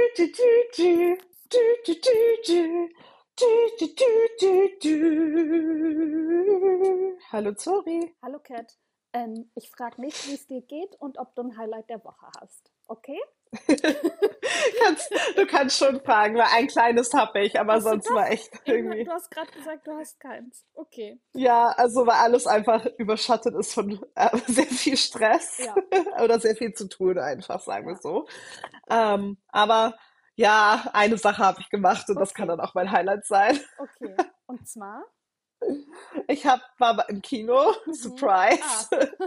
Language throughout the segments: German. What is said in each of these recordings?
du, du, du, du, du, du, du, du, du, du. Hallo Zori. Hallo Kat, ich frage nicht, wie es dir geht und ob du ein Highlight der Woche hast. Okay? Du kannst schon fragen, weil ein kleines habe ich, aber Hast du sonst war doch? echt Eben, du irgendwie. hast gerade gesagt, du hast keins. Okay. Ja, also weil alles einfach überschattet ist von sehr viel Stress Ja, oder sehr viel zu tun, einfach, sagen wir ja. so. Aber ja, eine Sache habe ich gemacht und das kann Okay, dann auch mein Highlight sein. okay. Und zwar? War im Kino, Mhm. Surprise, Ah.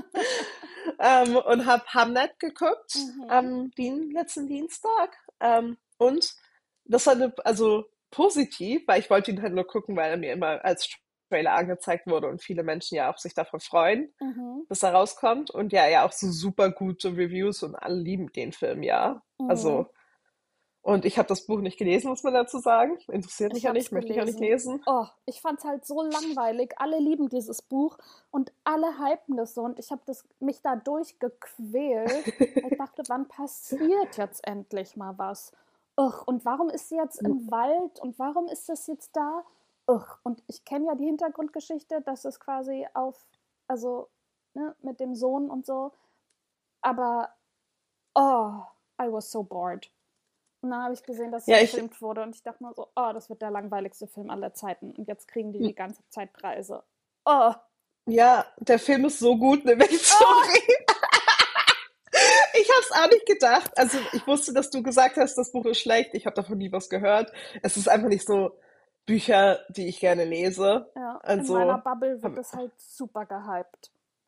und habe Hamnet geguckt Mhm. am letzten Dienstag. Und das war also positiv, weil ich wollte ihn halt nur gucken, weil er mir immer als Trailer angezeigt wurde und viele Menschen ja auch sich davon freuen, Mhm. bis er rauskommt. Und ja auch so super gute Reviews und alle lieben den Film, ja. Mhm. Also, und ich habe das Buch nicht gelesen, muss man dazu sagen. Interessiert mich Ich ja habe nicht, es möchte ich auch nicht gelesen. lesen. Oh, ich fand es halt so langweilig. Alle lieben dieses Buch und alle hypen das so. Und ich habe mich da durchgequält. Weil ich dachte, wann passiert jetzt endlich mal was? Ugh, und warum ist sie jetzt im Wald? Und warum ist das jetzt da? Ugh, und ich kenne ja die Hintergrundgeschichte, dass es quasi also ne, mit dem Sohn und so. Aber, oh, I was so bored. Und dann habe ich gesehen, dass es Ja, ich, verfilmt wurde und ich dachte mir so, oh, das wird der langweiligste Film aller Zeiten. Und jetzt kriegen die ganze Zeit Preise. Oh, ja, der Film ist so gut, ne, oh, sorry. Ich habe es auch nicht gedacht. Also ich wusste, dass du gesagt hast, das Buch ist schlecht. Ich habe davon nie was gehört. Es ist einfach nicht so Bücher, die ich gerne lese. ja, in meiner Also Bubble wird hab- das halt super gehypt.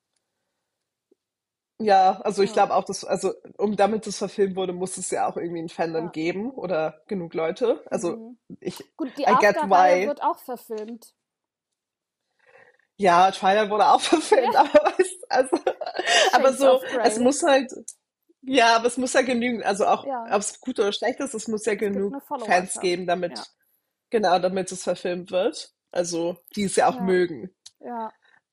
ja, also ich Ja, glaube auch, also damit es verfilmt wurde, muss es ja auch irgendwie ein Fandom ja. geben oder genug Leute. Also Mhm. ich, Gut, die I get After-Reihe why. wird auch verfilmt. Ja, Twilight wurde auch Ja, verfilmt, aber weißt, also, aber Shades so, of es Grey. muss halt, ja, aber es muss ja genügen, also auch, Ja, ob es gut oder schlecht ist, es muss ja es gibt genug eine Fans Followerschaft. geben, Ja, genau, damit es verfilmt wird. Also, die es ja auch ja, mögen. ja.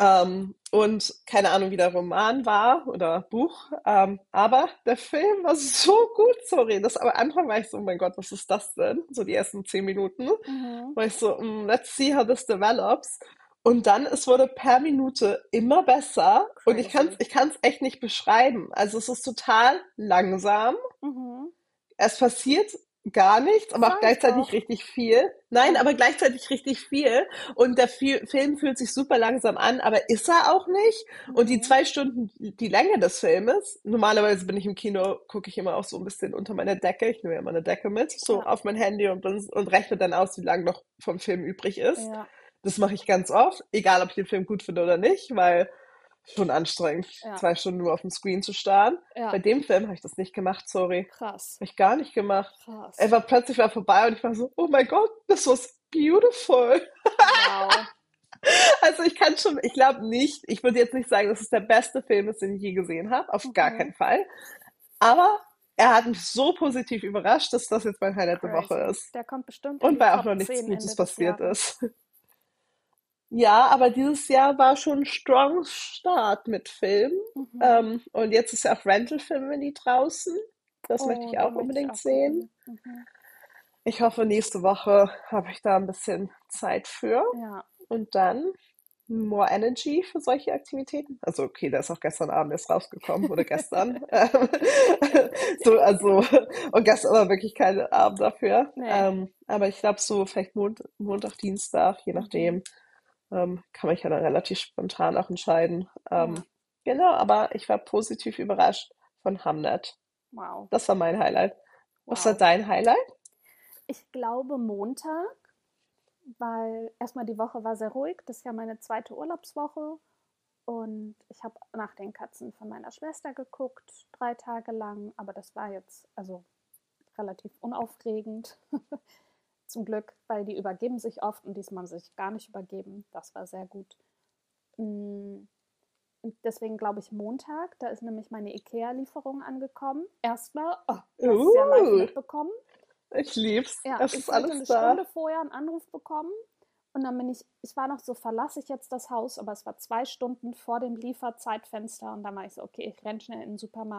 Und keine Ahnung, wie der Roman war oder Buch, aber der Film war so gut, sorry. Das am Anfang war ich so, oh mein Gott, was ist das denn? So die ersten 10 Minuten. Mhm. War ich so, let's see how this develops. Und dann, es wurde per Minute immer besser und Crazy. ich kann's echt nicht beschreiben. Also es ist total langsam, Mhm. es passiert gar nichts, aber auch Sag ich gleichzeitig doch. richtig viel. Nein, Oh. aber gleichzeitig richtig viel. Und der Film fühlt sich super langsam an, aber ist er auch nicht. Und die Mhm. 2 Stunden, die Länge des Filmes, normalerweise bin ich im Kino, gucke ich immer auch so ein bisschen unter meiner Decke. Ich nehme ja immer eine Decke mit, so Ja, auf mein Handy und rechne dann aus, wie lang noch vom Film übrig ist. ja, Das mache ich ganz oft, egal ob ich den Film gut finde oder nicht, weil schon anstrengend, ja, 2 Stunden nur auf dem Screen zu starren. Bei ja. dem Film habe ich das nicht gemacht, sorry. Krass. Habe ich gar nicht gemacht. Er Krass. war plötzlich war vorbei und ich war so, oh mein Gott, this was beautiful. Wow. Also ich glaube nicht, ich würde jetzt nicht sagen, dass es der beste Film ist, den ich je gesehen habe, auf gar Mhm. keinen Fall. Aber er hat mich so positiv überrascht, dass das jetzt mein Highlight der Woche Crazy. ist. Der kommt bestimmt in Und die weil auch Top noch nichts 10 Gutes Ende des passiert Jahres. ist. Ja, aber dieses Jahr war schon ein strong Start mit Filmen. Mhm. Und jetzt ist ja auch Rental Family draußen. Das möchte Oh, ich den auch möchte ich unbedingt auch sehen. gucken. Mhm. Ich hoffe, nächste Woche habe ich da ein bisschen Zeit für. Ja. Und dann more energy für solche Aktivitäten. Also okay, der ist auch gestern Abend erst rausgekommen oder gestern. So, also, und gestern war wirklich kein Abend dafür. Nee. Aber ich glaube so vielleicht Montag, Dienstag, je Mhm. nachdem, kann man ja dann relativ spontan auch entscheiden. Ja. Genau, aber ich war positiv überrascht von Hamnet. Wow. Das war mein Highlight. Was war Wow. dein Highlight? Ich glaube Montag, weil erstmal die Woche war sehr ruhig. Das ist ja meine zweite Urlaubswoche. Und ich habe nach den Katzen von meiner Schwester geguckt, 3 Tage lang. Aber das war jetzt also relativ unaufregend. Zum Glück, weil die übergeben sich oft und diesmal haben sie sich gar nicht übergeben. Das war sehr gut. Mm, Und deswegen glaube ich Montag, da ist nämlich meine IKEA-Lieferung angekommen. Erstmal, oh, du hast es ja live Uh, mitbekommen. ich lieb's. Ja, Es ist ich hatte alles eine da. Stunde vorher einen Anruf bekommen und dann ich war noch so, verlasse ich jetzt das Haus, aber es war 2 Stunden vor dem Lieferzeitfenster und dann war ich so, okay, ich renne schnell in den Supermarkt,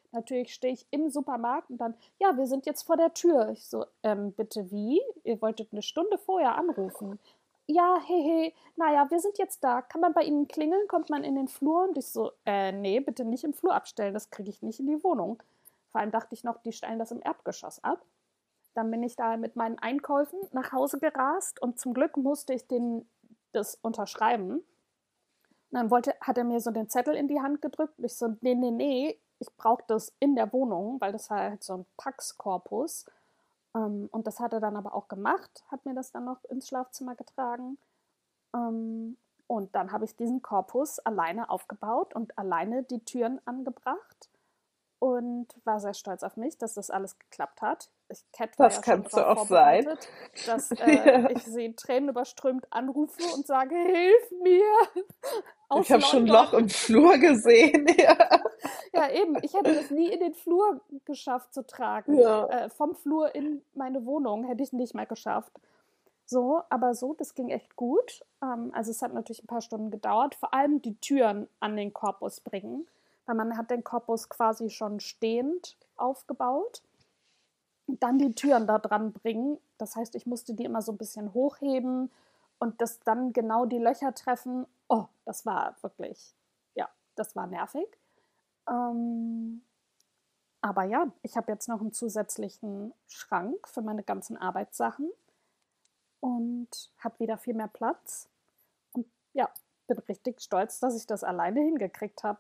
Natürlich stehe ich im Supermarkt und dann, ja, wir sind jetzt vor der Tür. Ich so, bitte wie? Ihr wolltet eine Stunde vorher anrufen. Ja, hehe, naja, wir sind jetzt da. Kann man bei Ihnen klingeln? Kommt man in den Flur? Und ich so, nee, bitte nicht im Flur abstellen, das kriege ich nicht in die Wohnung. Vor allem dachte ich noch, die stellen das im Erdgeschoss ab. Dann bin ich da mit meinen Einkäufen nach Hause gerast und zum Glück musste ich das unterschreiben. Und dann hat er mir so den Zettel in die Hand gedrückt und ich so, nee, nee, nee, ich brauche das in der Wohnung, weil das war halt so ein Pax-Korpus. Und das hat er dann aber auch gemacht, hat mir das dann noch ins Schlafzimmer getragen. Und dann habe ich diesen Korpus alleine aufgebaut und alleine die Türen angebracht und war sehr stolz auf mich, dass das alles geklappt hat. Cat war Das ja schon kannst du darauf auch sein. vorbereitet, dass Ja. ich sie tränenüberströmt anrufe und sage, hilf mir Ich aus habe schon ein London. Loch im Flur gesehen. Ja. Ja, eben. Ich hätte das nie in den Flur geschafft zu tragen. Ja. Vom Flur in meine Wohnung hätte ich nicht mehr geschafft. So, aber so, das ging echt gut. Also es hat natürlich ein paar Stunden gedauert. Vor allem die Türen an den Korpus bringen, weil man hat den Korpus quasi schon stehend aufgebaut. Und dann die Türen da dran bringen. Das heißt, ich musste die immer so ein bisschen hochheben und das dann genau die Löcher treffen. Oh, das war wirklich, ja, das war nervig. Ähm, aber ja, ich habe jetzt noch einen zusätzlichen Schrank für meine ganzen Arbeitssachen und habe wieder viel mehr Platz. Und ja, bin richtig stolz, dass ich das alleine hingekriegt habe.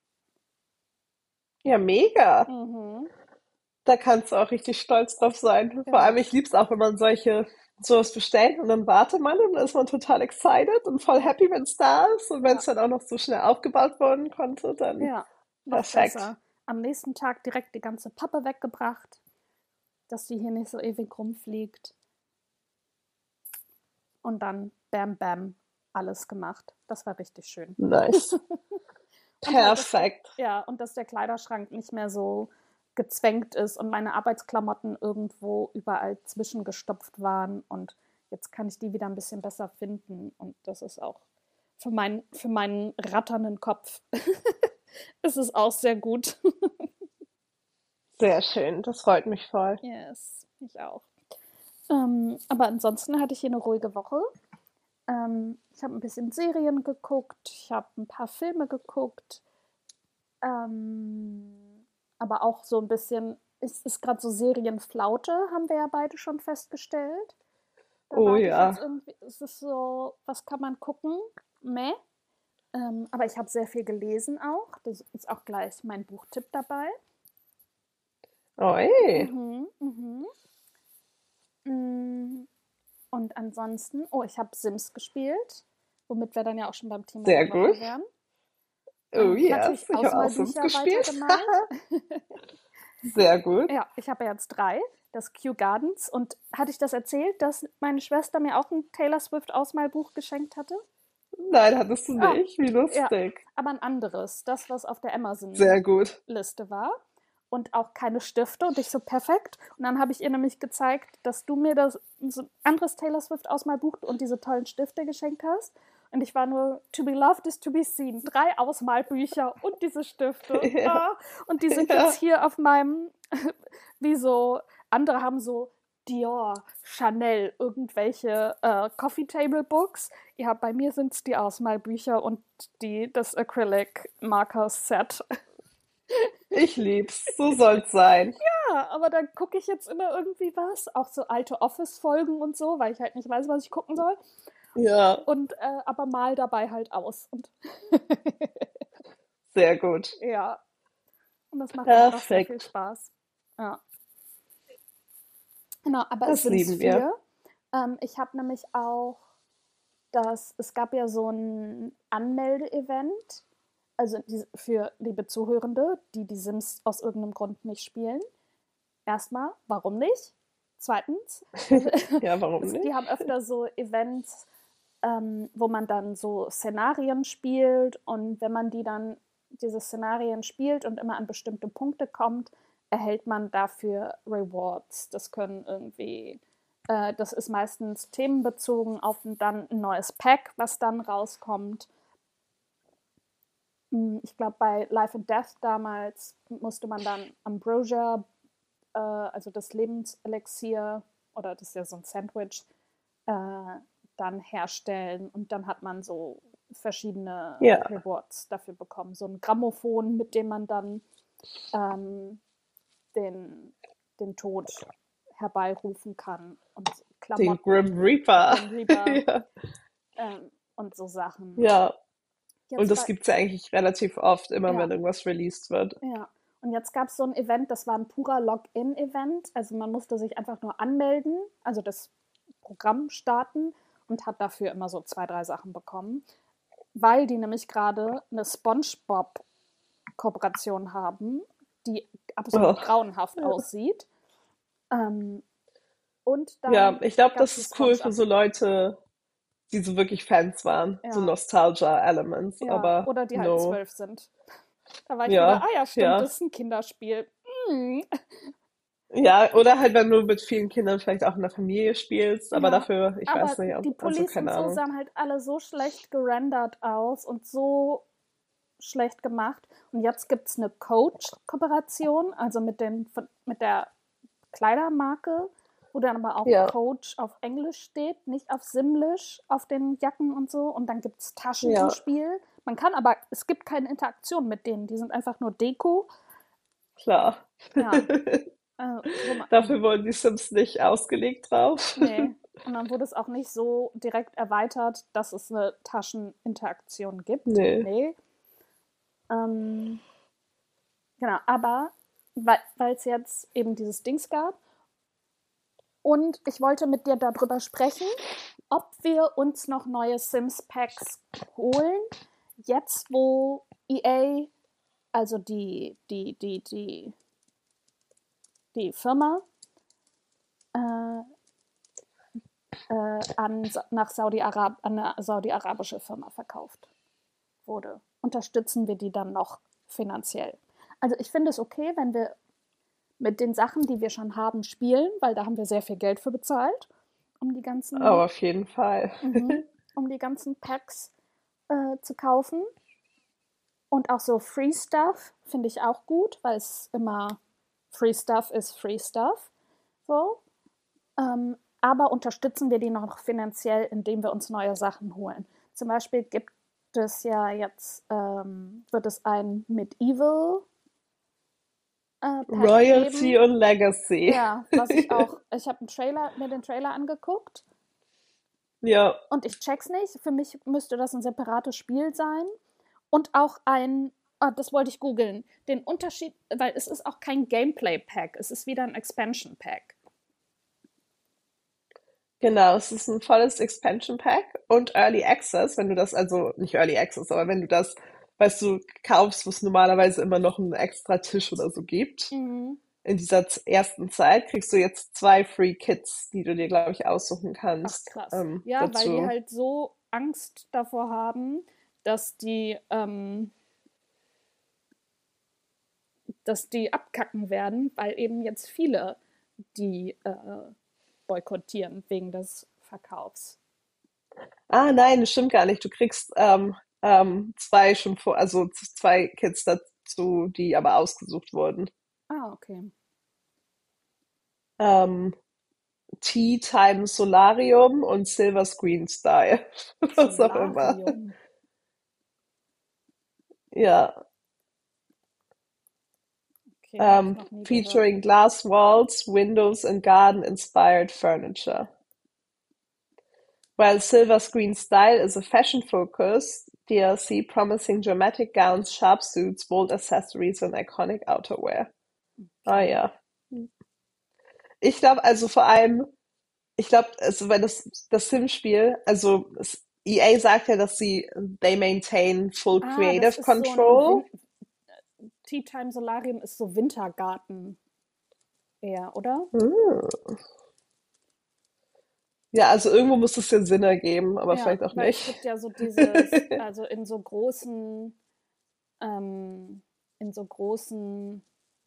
Ja, mega. Mhm. Da kannst du auch richtig stolz drauf sein. Vor allem, Ja, ich lieb's auch, wenn man sowas bestellt und dann wartet man und dann ist man total excited und voll ja, happy, wenn es da ist. Und wenn ja, es dann auch noch so schnell aufgebaut werden konnte, dann ja, noch perfekt. besser. Am nächsten Tag direkt die ganze Pappe weggebracht, dass die hier nicht so ewig rumfliegt. Und dann bam, bam, alles gemacht. Das war richtig schön. Nice. Und halt, Perfekt. dass der Kleiderschrank nicht mehr so gezwängt ist und meine Arbeitsklamotten irgendwo überall zwischengestopft waren. Und jetzt kann ich die wieder ein bisschen besser finden. Und das ist auch für meinen ratternden Kopf ist es auch sehr gut. Sehr schön. Das freut mich voll. Yes, ich auch. Aber ansonsten hatte ich hier eine ruhige Woche. Ich habe ein bisschen Serien geguckt, ich habe ein paar Filme geguckt, aber auch so ein bisschen, es ist gerade so Serienflaute, haben wir ja beide schon festgestellt. Da Oh warte ich jetzt ja. irgendwie, es ist so, was kann man gucken? Meh. Aber ich habe sehr viel gelesen auch. Das ist auch gleich mein Buchtipp dabei. Oi. Mhm, mhm. Mm, Und ansonsten, oh, ich habe Sims gespielt, womit wir dann ja auch schon beim Thema Sehr der gut. Woche wären. Oh yes. Natürlich Ich habe auch Sims Ausmalbücher gespielt. weitergemalt. Sehr gut. Ja, ich habe ja jetzt 3, das Kew Gardens. Und hatte ich das erzählt, dass meine Schwester mir auch ein Taylor Swift Ausmalbuch geschenkt hatte? Nein, hattest du Ah, nicht. Wie ja, lustig. aber ein anderes. Das, was auf der Sehr gut. Amazon-Liste war. Und auch keine Stifte. Und ich so, perfekt. Und dann habe ich ihr nämlich gezeigt, dass du mir das so ein anderes Taylor Swift Ausmalbuch und diese tollen Stifte geschenkt hast. Und ich war nur, to be loved is to be seen. 3 Ausmalbücher und diese Stifte. Ja, Ah, und die sind jetzt ja. hier auf meinem, wie so, andere haben so Dior, Chanel, irgendwelche Coffee Table Books. Ja, bei mir sind es die Ausmalbücher und das Acrylic Marker Set. Ich lieb's. So soll's sein. Ja, aber dann gucke ich jetzt immer irgendwie was, auch so alte Office-Folgen und so, weil ich halt nicht weiß, was ich gucken soll. Ja, Und aber mal dabei halt aus. Und sehr gut. ja, und das macht mir einfach sehr viel Perfekt. Spaß. Ja, genau, aber Das Sims lieben wir. 4. Ich habe nämlich auch es gab ja so ein Anmelde-Event, also für liebe Zuhörende, die Sims aus irgendeinem Grund nicht spielen. Erstmal, warum nicht? Zweitens, Ja, warum die nicht? haben öfter so Events, wo man dann so Szenarien spielt und wenn man diese Szenarien spielt und immer an bestimmte Punkte kommt, erhält man dafür Rewards. Das ist meistens themenbezogen auf dann ein neues Pack, was dann rauskommt. Ich glaube, bei Life and Death damals musste man dann Ambrosia, also das Lebenselixier, oder das ist ja so ein Sandwich, dann herstellen. Und dann hat man so verschiedene Ja, Rewards dafür bekommen. So ein Grammophon, mit dem man dann ähm, den, den Tod herbeirufen kann. Und den Klamotten, Grim Reaper. Grim Reaper Ja. und so Sachen. Ja. Und Jetzt das bei, gibt's ja eigentlich relativ oft, immer ja, wenn irgendwas released wird. ja. Und jetzt gab es so ein Event, das war ein purer Login-Event. Also man musste sich einfach nur anmelden, also das Programm starten und hat dafür immer so 2, 3 Sachen bekommen, weil die nämlich gerade eine SpongeBob-Kooperation haben, die Oh. absolut grauenhaft aussieht. Ähm, und Ja, dann ich glaube, gab es das ein ist cool für so Sponge-Update. Leute, die so wirklich Fans waren, so Ja, Nostalgia-Elements, ja. aber Oder die halt no. 12 sind. Da war ich wieder, Ja, ah ja, stimmt, ja. das ist ein Kinderspiel. Hm. Ja, oder halt, wenn du mit vielen Kindern vielleicht auch in der Familie spielst, aber Ja, dafür, ich aber weiß nicht, die also Pullis und keine so Ahnung. sahen halt alle so schlecht gerendert aus und so schlecht gemacht. Und jetzt gibt es eine Coach-Kooperation, also mit der Kleidermarke, wo dann aber auch Ja, Coach auf Englisch steht, nicht auf Simlish auf den Jacken und so. Und dann gibt es Taschen im ja, Spiel. Man kann aber, es gibt keine Interaktion mit denen, die sind einfach nur Deko. klar. Ja, und Dafür wurden die Sims nicht ausgelegt drauf. nee. Und dann wurde es auch nicht so direkt erweitert, dass es eine Tascheninteraktion gibt. Nee. Nee. Ähm, genau, aber weil es jetzt eben dieses Dings gab und ich wollte mit dir darüber sprechen, ob wir uns noch neue Sims-Packs holen, jetzt wo EA, also die Firma, äh, nach Saudi-Arab an eine saudi-arabische Firma verkauft wurde. Unterstützen wir die dann noch finanziell? Also ich finde es okay, wenn wir mit den Sachen, die wir schon haben, spielen, weil da haben wir sehr viel Geld für bezahlt, um die Aber ganzen, auf jeden Fall. um die ganzen Packs zu kaufen. Und auch so Free Stuff finde ich auch gut, weil es immer Free Stuff ist Free Stuff. So. Aber unterstützen wir die noch finanziell, indem wir uns neue Sachen holen. Zum Beispiel gibt es ja jetzt, wird es ein Medieval Pack Royalty geben. und Legacy. Ja, was ich auch, ich habe mir den Trailer angeguckt Ja, und ich check's nicht. Für mich müsste das ein separates Spiel sein. Und auch das wollte ich googeln, den Unterschied, weil es ist auch kein Gameplay-Pack, es ist wieder ein Expansion-Pack. genau. Es ist ein volles Expansion Pack und Early Access, wenn du das, also nicht Early Access, aber wenn du das, weißt du, kaufst, wo es normalerweise immer noch einen extra Tisch oder so gibt. Mhm. In dieser ersten Zeit kriegst du jetzt 2 Free Kits, die du dir, glaube ich, aussuchen Ach kannst, krass. Ja, weil die dazu. halt so Angst davor haben, dass die abkacken werden, weil eben jetzt viele die boykottieren wegen des Verkaufs. Ah, nein, das stimmt gar nicht. Du kriegst zwei schon vor, also 2 Kits dazu, die aber ausgesucht wurden. Ah, okay. Ähm, Tea Time Solarium und Silver Screen Style. Was auch immer. Solarium. Ja. Okay, habe ich noch nie gehört. Featuring glass walls, windows and garden inspired furniture. While Silver Screen Style is a fashion-focused DLC promising dramatic gowns, sharp suits, bold accessories and iconic outerwear. Ah Okay. ja. Ich glaube also vor allem, ich glaube, also wenn das Sim-Spiel, also EA sagt ja, dass they maintain full Ah, das creative ist so ein control. Tea Time Solarium ist so Wintergarten eher, oder? Hm. Ja, also irgendwo muss es ja Sinn ergeben, aber Ja, vielleicht auch weil es nicht. gibt ja so dieses, also ähm, in so großen,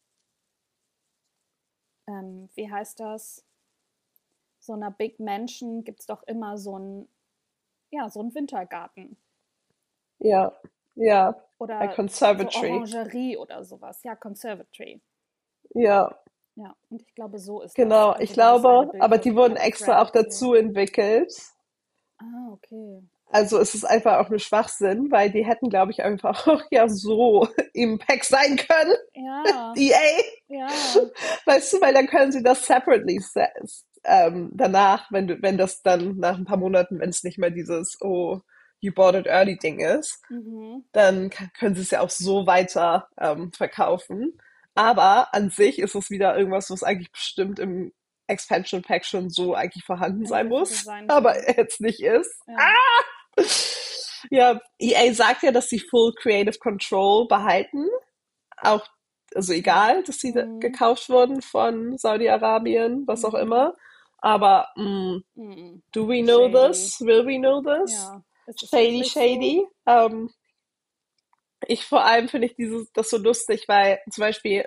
wie heißt das? So einer Big Mansion gibt es doch immer so ein, ja, so einen Wintergarten. Ja. Ja, ein Oder so Conservatory. Orangerie oder sowas. Ja, Conservatory. Ja, Ja, und ich glaube, so ist das. genau. Ich Also dieses eine glaube, Bild aber wird die wurden eher auf extra auch Reddit so. dazu entwickelt. Ah, okay. Also es ist einfach auch nur Schwachsinn, weil die hätten, glaube ich, einfach auch ja so im Pack sein können. Ja, EA. ja. Weißt du, weil dann können sie das separately danach, wenn das dann nach ein paar Monaten, wenn es nicht mehr dieses Oh, you bought it early Ding ist, Mhm. dann können sie es ja auch so weiter verkaufen. Aber an sich ist es wieder irgendwas, was eigentlich bestimmt im Expansion Pack schon so eigentlich vorhanden sein Hätte muss, sein aber können. jetzt nicht ist. Ja. Ja, EA sagt ja, dass sie Full Creative Control behalten. Auch, also Mhm. egal, dass sie Mhm. gekauft wurden von Saudi-Arabien, was auch Mhm. immer. Aber Mhm. do we know Shady. this? Will we know this? Ja. Ist es Shady, wirklich so? shady. Ich vor allem finde ich das so lustig, weil zum Beispiel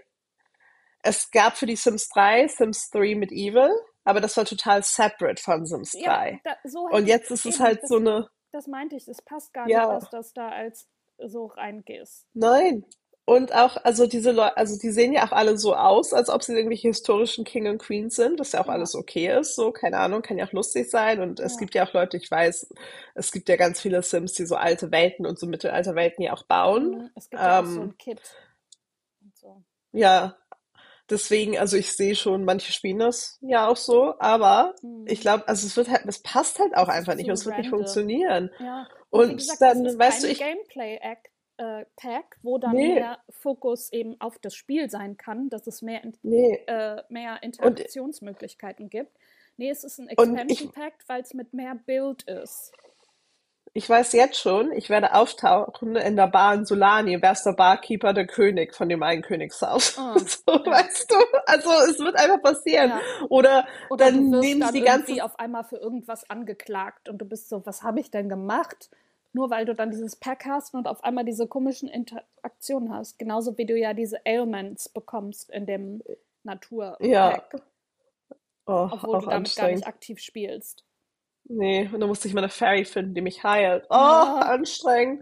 es gab für die Sims 3 Sims 3 mit Evil, aber das war total separate von Sims Ja, 3. so Und hätte ich jetzt ist es eben, halt so eine, das meinte ich, es passt gar nicht, ja, dass das da als so reingehst. nein. Und auch, also diese Leute, also die sehen ja auch alle so aus, als ob sie irgendwelche historischen King und Queens sind, was ja auch Ja, alles okay ist, so, keine Ahnung, kann ja auch lustig sein. Und es ja. gibt ja auch Leute, ich weiß, es gibt ja ganz viele Sims, die so alte Welten und so Mittelalterwelten ja auch bauen. Es gibt ja auch so Ähm, ein Kit und so. ja, deswegen, also ich sehe schon, manche spielen das ja auch so, aber ich Mhm. glaube, also es wird halt, es passt halt auch Es einfach ist nicht und zu es wird nicht random. funktionieren. Ja, und wie Und gesagt, es dann, ist weißt du, kein ich, Gameplay-Pack, wo dann nee, mehr Fokus eben auf das Spiel sein kann, dass es nee. mehr Und, Interaktionsmöglichkeiten gibt. Nee, es ist ein und ich, Expansion-Pack, weil es mit mehr Build ist. Ich weiß jetzt schon, ich werde auftauchen in der Bar in Solani, wer ist der Barkeeper, der König von dem einen Königshaus. Ah, So, ja, weißt du? Also es wird einfach passieren. ja. Oder Oder du dann wirst nehmen sie dann die irgendwie ganze, auf einmal für irgendwas angeklagt und du bist so, was habe ich denn gemacht? Nur weil du dann dieses Pack hast und auf einmal diese komischen Interaktionen hast. Genauso wie du ja diese Ailments bekommst in dem ja, Natur-Pack, oh, obwohl du auch damit gar nicht anstrengend. aktiv spielst. Nee, und dann musste ich mal eine Fairy finden, die mich heilt. Oh, Ja, anstrengend.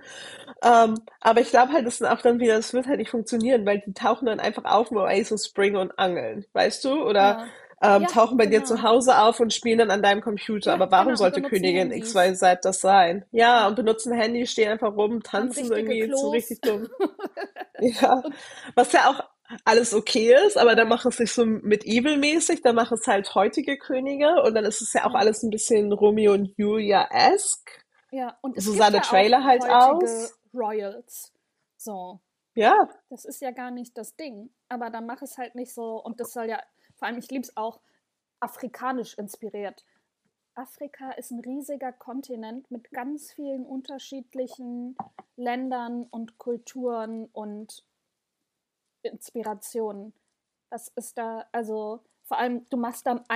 Aber ich glaube halt, das sind auch dann wieder, das wird halt nicht funktionieren, weil die tauchen dann einfach auf im Oasis Spring und angeln, weißt du? Oder ja. Ja, tauchen bei dir zu genau. Hause auf und spielen dann an deinem Computer. Ja, Aber warum genau. Und sollte benutzen Königin Handys. XYZ das sein? Ja, Ja, und benutzen Handy, stehen einfach rum, haben tanzen richtige irgendwie so Klos. richtig dumm. Ja, Und was ja auch alles okay ist, aber dann ja, macht es sich so mit Evil-mäßig, dann macht es halt heutige Könige und dann ist es ja auch ja. alles ein bisschen Romeo und Julia-esque. Ja, und es So gibt sah der ja auch Trailer halt heutige aus. Royals. So, Ja, das ist ja gar nicht das Ding. Aber dann mach es halt nicht so. Und das soll ja, vor allem, ich liebe es auch, afrikanisch inspiriert. Afrika ist ein riesiger Kontinent mit ganz vielen unterschiedlichen Ländern und Kulturen und Inspirationen. Das ist da, also vor allem, du machst dann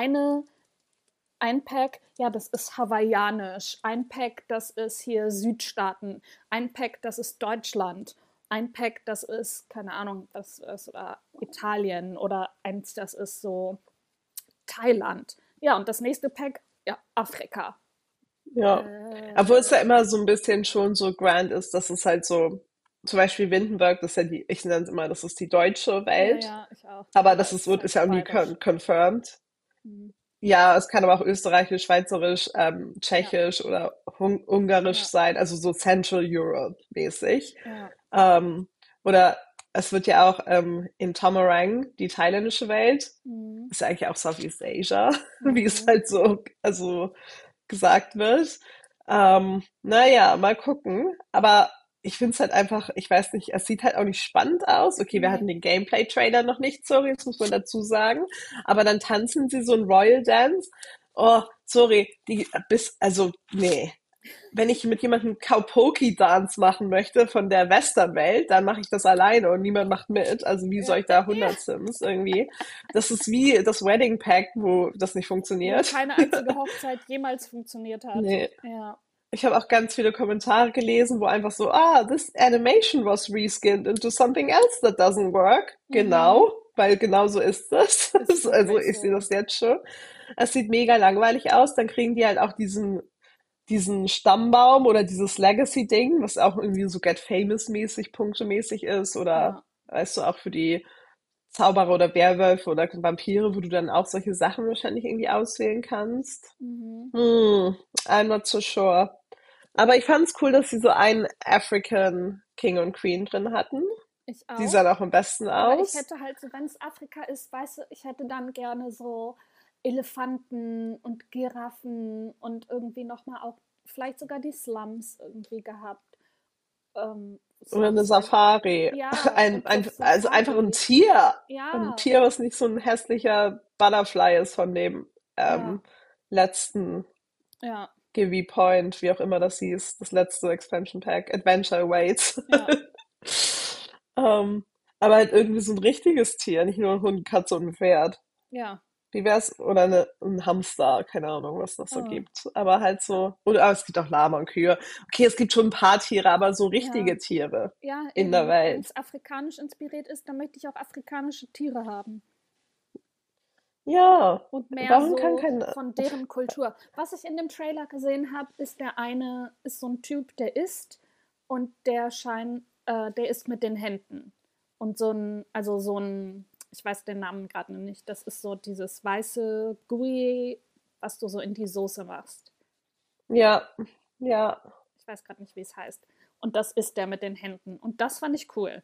ein Pack, ja, das ist hawaiianisch. Ein Pack, das ist hier Südstaaten. Ein Pack, das ist Deutschland. Ein Pack, das ist, keine Ahnung, das ist Italien. Oder eins, das ist so Thailand. Ja, und das nächste Pack, ja, Afrika. ja. Obwohl es ja Äh, immer so ein bisschen schon so grand ist, dass es halt so, zum Beispiel Windenburg, das ist ja die, ich nenne es immer, das ist die deutsche ja, Welt, ja, ich auch. aber Aber das es ist halt ist ja auch nie bayerisch. confirmed. Hm. Ja, es kann aber auch österreichisch, schweizerisch, Ja, tschechisch oder ungarisch ja, sein, also so Central Europe mäßig. ja. Ähm, oder es wird ja auch in Tamarang, die thailändische Welt, Hm. ist ja eigentlich auch Southeast Asia, wie es Hm. halt so, also gesagt wird. Naja, mal gucken. Aber ich finde es halt einfach, ich weiß nicht, es sieht halt auch nicht spannend aus. Okay, wir Nee. hatten den Gameplay-Trailer noch nicht, sorry, das muss man dazu sagen. Aber dann tanzen sie so ein Royal Dance. Oh, sorry, also, nee. Wenn ich mit jemandem Cowpokey-Dance machen möchte von der Western-Welt, dann mache ich das alleine und niemand macht mit. Also wie Ja, soll ich da 100 Sims irgendwie? Das ist wie das Wedding Pack, wo das nicht wo funktioniert. keine einzige Hochzeit jemals funktioniert hat. Nee. Ja. Ich habe auch ganz viele Kommentare gelesen, wo einfach so, this animation was reskinned into something else that doesn't work. Mhm. Genau, weil genau so ist das. Ist Also wirklich ich sehe so. das jetzt schon. Es sieht mega langweilig aus. Dann kriegen die halt auch diesen Stammbaum oder dieses Legacy-Ding, was auch irgendwie so Get Famous-mäßig, punktemäßig ist oder Ja. weißt du, auch für die Zauberer oder Werwölfe oder Vampire, wo du dann auch solche Sachen wahrscheinlich irgendwie auswählen kannst. Mhm. Hm, I'm not so sure. Aber ich fand es cool, dass sie so einen African King und Queen drin hatten. Ich Die sahen auch. auch am besten Aber ich aus. hätte halt so, wenn es Afrika ist, weißt du, ich hätte dann gerne so Elefanten und Giraffen und irgendwie nochmal auch vielleicht sogar die Slums irgendwie gehabt. Oder eine Slums wären, Safari. ja, und so Also einfach ein Safari. Tier. Ein Ja, Tier, was nicht so ein hässlicher Butterfly ist von dem ja, ähm, letzten ja, Gimme Point, wie auch immer das hieß. Das letzte Expansion Pack. Adventure Awaits. ja, ähm, aber halt irgendwie so ein richtiges Tier, nicht nur ein Hund, Katze und ein Pferd. ja. Wie wär's? Oder ein Hamster, keine Ahnung, was noch so Oh, gibt. Aber halt so. Oder aber es gibt auch Lama und Kühe. Okay, es gibt schon ein paar Tiere, aber so ja, richtige Tiere ja, in der eben. Wenn Welt. es afrikanisch inspiriert ist, dann möchte ich auch afrikanische Tiere haben. Ja, Und mehr warum kann so kein. von deren Kultur. Was ich in dem Trailer gesehen habe, ist der eine, ist so ein Typ, der isst und der isst mit den Händen. Und so ein, ich weiß den Namen gerade nicht, das ist so dieses weiße Gooey, was du so in die Soße machst. Ja, ja. Ich weiß gerade nicht, wie es heißt. Und das isst der mit den Händen. Und das fand ich cool.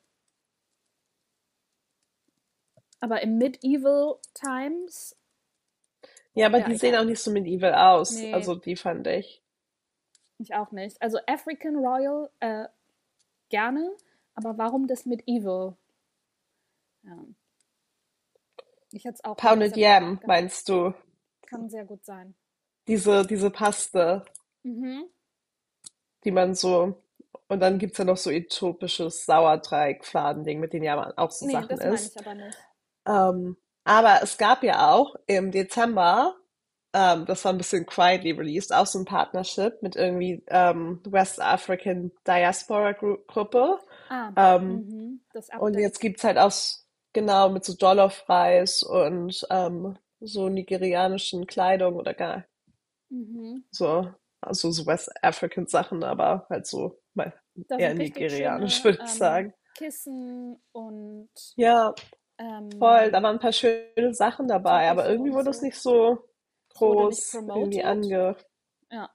Aber im Medieval Times, Ja, aber ja, die sehen egal. auch nicht so medieval aus. Nee, Also die fand ich. ich auch nicht. Also African Royal, gerne, aber warum das mit Evil? Ja. Ich hätte es auch lieber Pounded separat Yam, gehabt. meinst du? Kann sehr gut sein. Diese Paste, Mhm. die man so. Und dann gibt's ja noch so äthiopisches Sauerteig-Fladending, mit denen ja man auch so Nee, Sachen das meine ich isst. aber nicht. Aber es gab ja auch im Dezember, das war ein bisschen quietly released, auch so ein Partnership mit irgendwie West African Diaspora Gruppe. Ah, Ähm, mhm. Das und jetzt Update. gibt's halt auch genau mit so Jollof-Reis und so nigerianischen Kleidung oder gar Mhm. so, also so West African Sachen, aber halt so mal Da eher sind richtig nigerianisch, schöne würde ich sagen. Kissen und Ja, voll, da ähm, waren ein paar schöne Sachen dabei, aber Teppiche irgendwie und wurde es so. nicht so Es wurde nicht groß irgendwie promoted. Ja,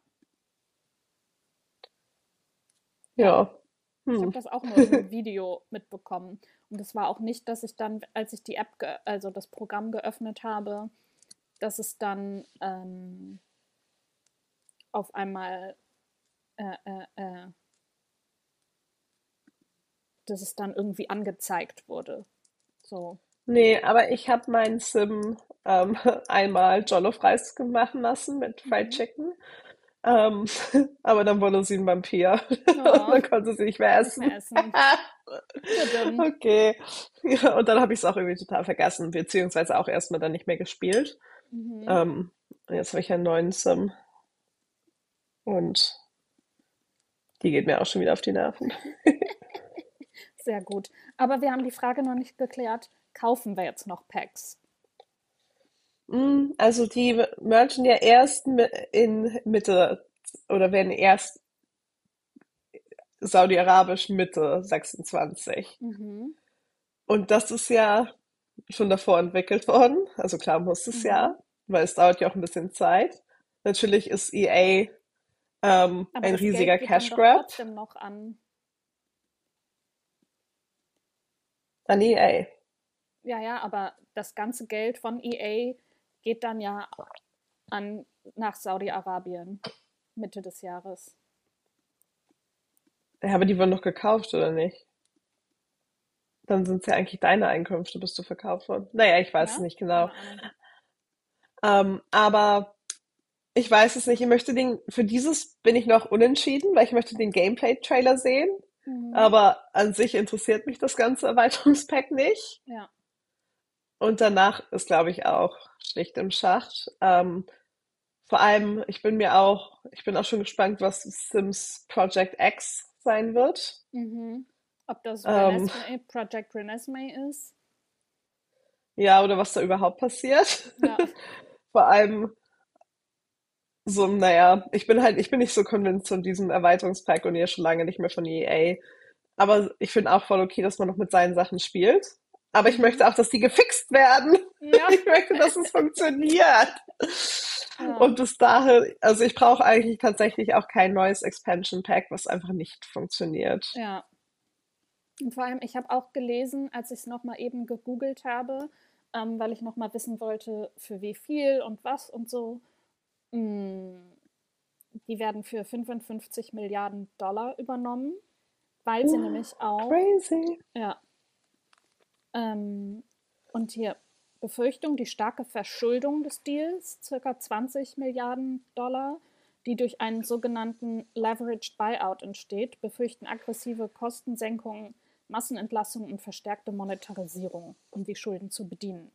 ja. ja. Ich habe Hm. das auch nur in einem Video mitbekommen. Und es war auch nicht, dass ich dann, als ich also das Programm geöffnet habe, dass es dann auf einmal, äh, äh, äh, dass es dann irgendwie angezeigt wurde. So. Nee, aber ich habe meinen Sim einmal Jollof Reis machen lassen mit Fried Mhm. Chicken. Ähm, aber dann wurde sie ein Vampir. Und Oh, dann konnte sie nicht mehr nicht mehr essen. essen. Tadam. Okay. Ja, und dann habe ich es auch irgendwie total vergessen, beziehungsweise auch erstmal dann nicht mehr gespielt. Mhm. Ähm, und jetzt habe ich einen neuen Sim und die geht mir auch schon wieder auf die Nerven. Sehr gut. Aber wir haben die Frage noch nicht geklärt. Kaufen wir jetzt noch Packs? Also die mergen ja erst in Mitte oder werden erst saudi-arabisch Mitte 26. Mhm. Und das ist ja schon davor entwickelt worden. Also klar muss es Mhm. ja, weil es dauert ja auch ein bisschen Zeit. Natürlich ist EA Aber ein das Geld riesiger geht dann Cash doch Grab trotzdem noch an EA. ja, ja, aber das ganze Geld von EA geht dann ja nach Saudi-Arabien Mitte des Jahres. Ja, aber die wurden doch gekauft, oder nicht? Dann sind es ja eigentlich deine Einkünfte, bis du verkauft worden. Naja, ich weiß es Ja? nicht genau. Keine Ahnung. Aber ich weiß es nicht. Ich möchte für dieses bin ich noch unentschieden, weil ich möchte den Gameplay-Trailer sehen. Mhm. Aber an sich interessiert mich das ganze Erweiterungspack nicht. Ja. Und danach ist, glaube ich, auch schlicht im Schacht. Vor allem, ich bin auch schon gespannt, was Sims Project X sein wird. Mhm. Ob das Ähm, Project Renesmee ist? ja, oder was da überhaupt passiert. Ja. Vor allem so, naja, ich bin nicht so convinced von diesem Erweiterungspack und ja schon lange nicht mehr von EA. Aber ich finde auch voll okay, dass man noch mit seinen Sachen spielt. Aber ich Mhm. möchte auch, dass die gefixt werden. Ja. Ich möchte, dass es funktioniert. Ja, Und bis dahin, also ich brauche eigentlich tatsächlich auch kein neues Expansion Pack, was einfach nicht funktioniert. ja. Und vor allem, ich habe auch gelesen, als ich es nochmal eben gegoogelt habe, weil ich nochmal wissen wollte, für wie viel und was und so. Mm, Die werden für 55 Milliarden Dollar übernommen, weil sie nämlich auch, Crazy. ja, und hier Befürchtung, die starke Verschuldung des Deals, circa 20 Milliarden Dollar, die durch einen sogenannten Leveraged Buyout entsteht, befürchten aggressive Kostensenkungen, Massenentlassungen und verstärkte Monetarisierung, um die Schulden zu bedienen.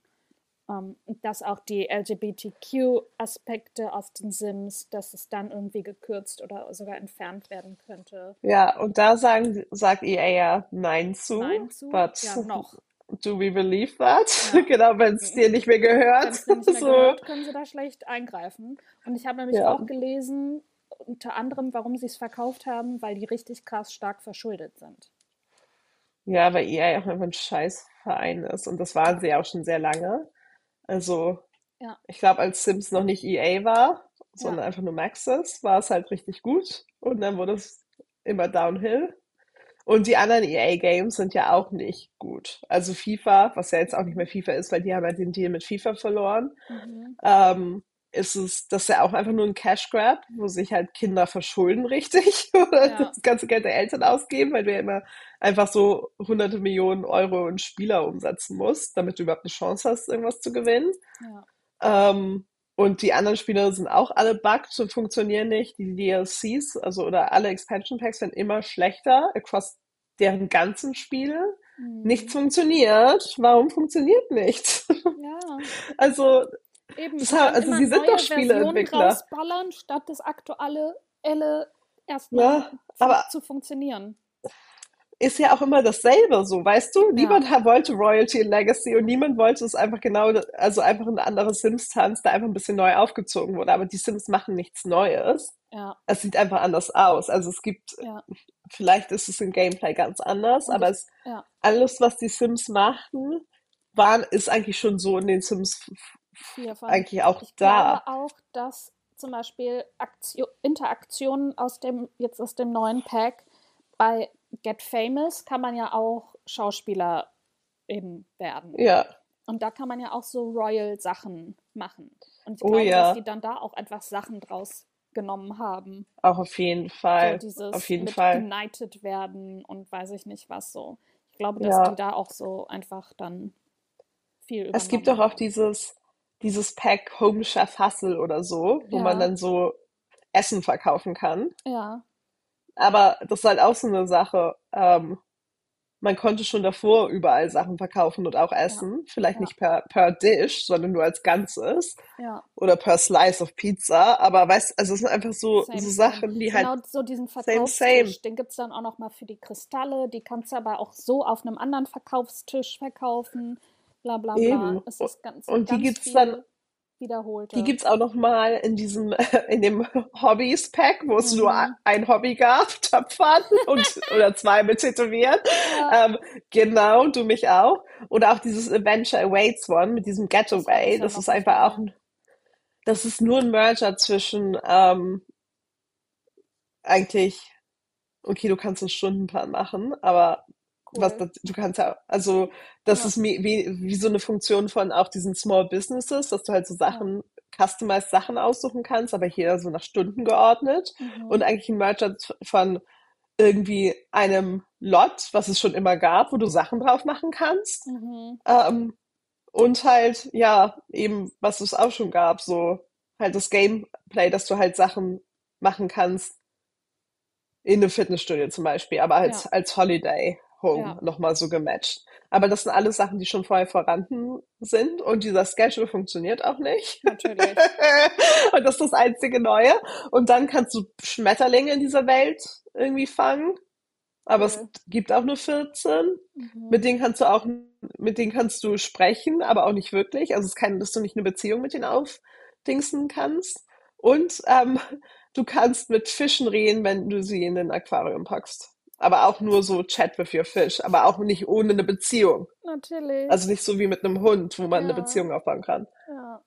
Dass auch die LGBTQ-Aspekte aus den Sims, dass es dann irgendwie gekürzt oder sogar entfernt werden könnte. Ja, und da sagt EA ja Nein zu, Nein zu? but Ja, noch. do we believe that? Ja. Genau, wenn es dir nicht mehr gehört. Wenn es dir nicht mehr So, gehört, können sie da schlecht eingreifen. Und ich habe nämlich ja. auch gelesen, unter anderem, warum sie es verkauft haben, weil die richtig krass stark verschuldet sind. Ja, weil EA auch einfach ein Scheißverein ist. Und das waren Ja, sie ja auch schon sehr lange. Also, ja, ich glaube, als Sims noch nicht EA war, ja. sondern einfach nur Maxis, war es halt richtig gut. Und dann wurde es immer Downhill. Und die anderen EA-Games sind ja auch nicht gut. Also FIFA, was ja jetzt auch nicht Mhm. mehr FIFA ist, weil die haben ja den Deal mit FIFA verloren, Mhm. ähm, ist es das ist ja auch einfach nur ein Cash Grab, wo sich halt Kinder verschulden richtig oder Ja, das ganze Geld der Eltern ausgeben, weil du ja immer einfach so hunderte Millionen Euro in Spieler umsetzen musst, damit du überhaupt eine Chance hast, irgendwas zu gewinnen. ja, Und die anderen Spiele sind auch alle bugged und funktionieren nicht. Die DLCs, also oder alle Expansion Packs werden immer schlechter across deren ganzen Spiele. Nichts mhm. funktioniert. Warum funktioniert nichts? Ja. Also, Eben, und dann also immer sie sind doch neue Versionen Spieleentwickler. rausballern, statt das aktuelle Elle erstmal Ja, aber zu funktionieren. ist ja auch immer dasselbe so, weißt du? Ja, Wollte Royalty and Legacy und niemand wollte es einfach genau, also einfach ein anderes Sims-Tanz, der einfach ein bisschen neu aufgezogen wurde. Aber die Sims machen nichts Neues. ja, Es sieht einfach anders aus. Also es gibt, ja. vielleicht ist es im Gameplay ganz anders, Und aber ich, ja, alles, was die Sims machen, ist eigentlich schon so in den Sims vier vor allem. eigentlich auch Ich glaube da. auch, dass zum Beispiel Interaktionen jetzt aus dem neuen Pack bei Get Famous kann man ja auch Schauspieler eben werden. Ja, Und da kann man ja auch so Royal-Sachen machen. Und ich oh glaube, dass ja, die dann da auch einfach Sachen draus genommen haben. auch auf jeden So Fall. Auf dieses jeden mit Fall. Benighted werden und weiß ich nicht was so. Ich glaube, dass die Ja. da auch so einfach dann viel Es gibt doch übernommen auch haben. dieses Pack Home Chef Hustle oder so, wo man Ja, dann so Essen verkaufen kann. ja, Aber das ist halt auch so eine Sache. Man konnte schon davor überall Sachen verkaufen und auch ja, essen. Vielleicht ja, nicht per Dish, sondern nur als Ganzes. ja. Oder per Slice of Pizza. Aber weißt, also es sind einfach so Same, same. Sachen, die halt Genau so diesen same, same. Verkaufstisch, den gibt es dann auch noch mal für die Kristalle. Die kannst du aber auch so auf einem anderen Verkaufstisch verkaufen. Bla bla bla. Eben. Es ist ganz, Und die ganz gibt's dann viel Die wiederholte. gibt's auch noch mal in diesem in dem Hobbys-Pack, wo es nur Mhm. ein Hobby gab, Töpfern und oder zwei mit Tätowieren. Ja, Ähm, genau, du mich auch. Oder auch dieses Adventure Awaits One mit diesem das habe ich Getaway. ja Das noch ist nicht einfach auch mal. das ist nur ein Merger zwischen eigentlich, okay, du kannst einen Stundenplan machen, aber Cool. du kannst ja, also das Ja, ist wie so eine Funktion von auch diesen Small Businesses, dass du halt so ja. customized Sachen aussuchen kannst, aber hier so nach Stunden geordnet und Mhm. eigentlich ein Merger von irgendwie einem Lot, was es schon immer gab, wo du Sachen drauf machen kannst. Mhm. Ähm, und halt, ja, eben, was es auch schon gab, so halt das Gameplay, dass du halt Sachen machen kannst, in einem Fitnessstudio zum Beispiel, aber Ja, als Holiday Home ja, nochmal so gematcht. Aber das sind alles Sachen, die schon vorher vorhanden sind und dieser Schedule funktioniert auch nicht. natürlich. Und das ist das einzige Neue. Und dann kannst du Schmetterlinge in dieser Welt irgendwie fangen, aber es Cool. gibt auch nur 14. Mhm. Mit denen kannst du auch, mit denen kannst du sprechen, aber auch nicht wirklich. Also es ist kein, dass du nicht eine Beziehung mit denen aufdingsen kannst. Und du kannst mit Fischen reden, wenn du sie in den Aquarium packst. Aber auch nur so Chat with your fish, aber auch nicht ohne eine Beziehung. Also Natürlich. nicht so wie mit einem Hund, wo man eine Ja, Beziehung aufbauen kann. ja.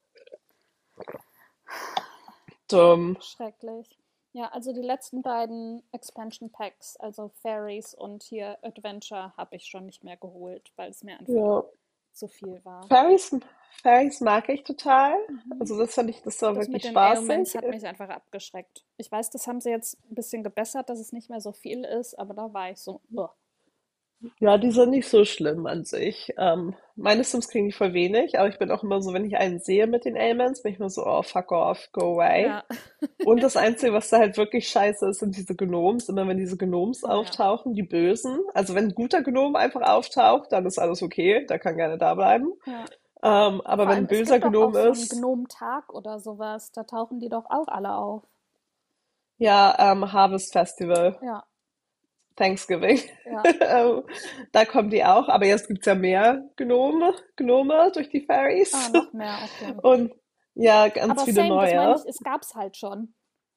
Dumm. Schrecklich. Ja, also die letzten beiden Expansion Packs, also Fairies und hier Adventure, habe ich schon nicht mehr geholt, weil es mir einfach Ja. zu viel war. Fairies, Fairies mag ich total. Mhm. Also das fand ich, das war Das mit wirklich den Ailments spaßig. hat mich einfach abgeschreckt. Ich weiß, das haben sie jetzt ein bisschen gebessert, dass es nicht mehr so viel ist, aber da war ich so, "Ugh." Ja, die sind nicht so schlimm an sich. Meine Sims kriegen die voll wenig, aber ich bin auch immer so, wenn ich einen sehe mit den Ailments, bin ich immer so, oh, fuck off, go away. Ja, Und das Einzige, was da halt wirklich scheiße ist, sind diese Gnomes. Immer wenn diese Gnomes oh ja. auftauchen, die Bösen. Also wenn ein guter Gnome einfach auftaucht, dann ist alles okay, der kann gerne da bleiben. Ja. Aber Vor wenn allem, ein es böser gibt doch auch Gnome so einen ist, Gnom-Tag oder sowas. Da tauchen die doch auch alle auf. ja, Harvest Festival, Ja, Thanksgiving, ja. ähm, da kommen die auch. Aber jetzt gibt's ja mehr Gnome durch die Ah, Fairies. noch mehr, okay. Und ja, ganz Aber viele same, das meine neue. ich, es gab's halt schon.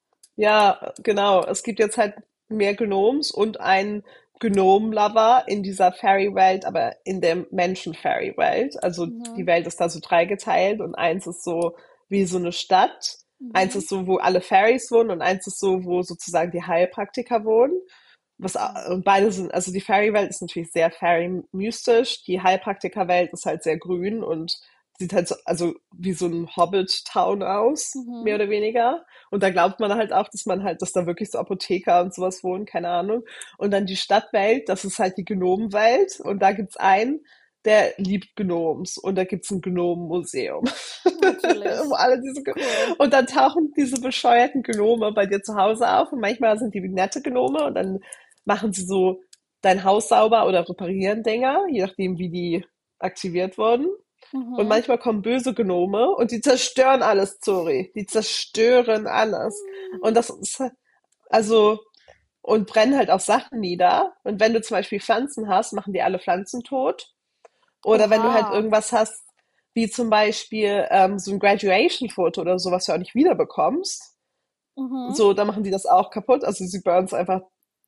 Ja, genau. Es gibt jetzt halt mehr Gnomes und einen Gnome-Lover in dieser Fairy-Welt, aber in der Menschen-Fairy-Welt. Also die Mhm. Welt ist da so dreigeteilt und eins ist so wie so eine Stadt. Eins Mhm. ist so, wo alle Fairies wohnen und eins ist so, wo sozusagen die Heilpraktiker wohnen. Okay. Und beide sind, also die Fairy-Welt ist natürlich sehr Fairy-mystisch, die Heilpraktiker-Welt ist halt sehr grün und sieht halt so, also wie so ein Hobbit-Town aus, mehr Mhm. oder weniger. Und da glaubt man halt auch, dass man halt, dass da wirklich so Apotheker und sowas wohnen, keine Ahnung. Und dann die Stadtwelt, das ist halt die Gnomenwelt. Und da gibt's einen, der liebt Gnomes. Und da gibt's ein Gnomenmuseum. Wo Natürlich. alle diese Cool. und dann tauchen diese bescheuerten Gnome bei dir zu Hause auf. Und manchmal sind die nette Gnome und dann machen sie so dein Haus sauber oder reparieren Dinger, je nachdem, wie die aktiviert wurden. Und Mhm. manchmal kommen böse Gnome und die zerstören alles, Zori. Die zerstören alles. Und das ist, also, und brennen halt auch Sachen nieder. Und wenn du zum Beispiel Pflanzen hast, machen die alle Pflanzen tot. Oder wenn du halt Oha. irgendwas hast, wie zum Beispiel so ein Graduation-Foto oder so, was du auch nicht wiederbekommst, Mhm. so, dann machen die das auch kaputt. Also sie burnen es einfach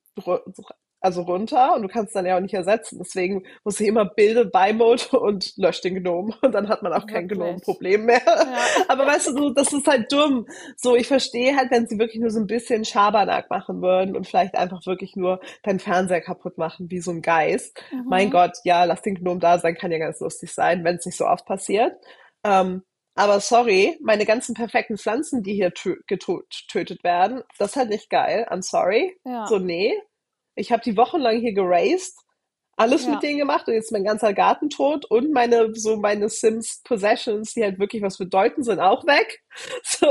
also runter und du kannst dann ja auch nicht ersetzen. Deswegen muss ich immer Bilder bei Mode und löscht den Gnom und dann hat man auch kein Wirklich. Gnomenproblem mehr. Ja. Aber weißt du, so, das ist halt dumm. So, ich verstehe halt, wenn sie wirklich nur so ein bisschen Schabernack machen würden und vielleicht einfach wirklich nur deinen Fernseher kaputt machen, wie so ein Geist. Mein Mhm. Gott, ja, lass den Gnom da sein, kann ja ganz lustig sein, wenn es nicht so oft passiert. Ähm, aber sorry, meine ganzen perfekten Pflanzen, die hier getötet werden, das ist halt nicht geil. I'm sorry. Ja. So, nee. Ich habe die wochenlang hier geraced, alles mit Ja. denen gemacht und jetzt ist mein ganzer Garten tot und meine Sims Possessions, die halt wirklich was bedeuten, sind auch weg. So,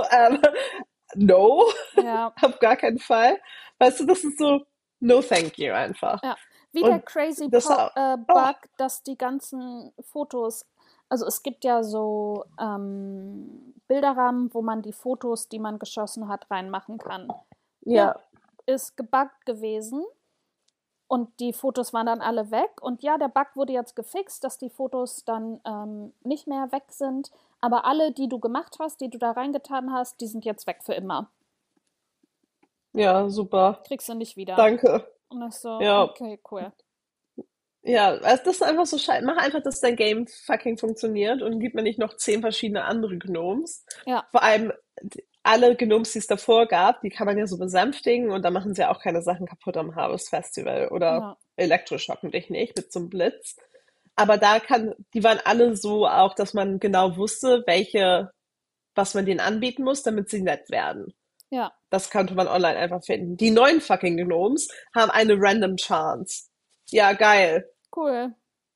no, Ja. auf gar keinen Fall. Weißt du, das ist so, no thank you einfach. Ja. Wie der Und crazy das auch, oh, Bug, dass die ganzen Fotos, also es gibt ja so Bilderrahmen, wo man die Fotos, die man geschossen hat, reinmachen kann. Hier ja, ist gebuggt gewesen und die Fotos waren dann alle weg. Und ja, der Bug wurde jetzt gefixt, dass die Fotos dann nicht mehr weg sind. Aber alle, die du gemacht hast, die du da reingetan hast, die sind jetzt weg für immer. ja, super. Kriegst du nicht wieder. Danke. Und ich so, Ja, okay, cool. ja, also das ist einfach so scheiße. Mach einfach, dass dein Game fucking funktioniert und gib mir nicht noch 10 verschiedene andere Gnomes. Ja, Vor allem alle Gnomes, die es davor gab, die kann man ja so besänftigen und da machen sie ja auch keine Sachen kaputt am Harvest Festival oder ja, elektroschocken dich nicht mit so einem Blitz. Aber die waren alle so auch, dass man genau wusste, was man denen anbieten muss, damit sie nett werden. ja, Das konnte man online einfach finden. Die neuen fucking Gnomes haben eine random Chance. Ja, geil. cool.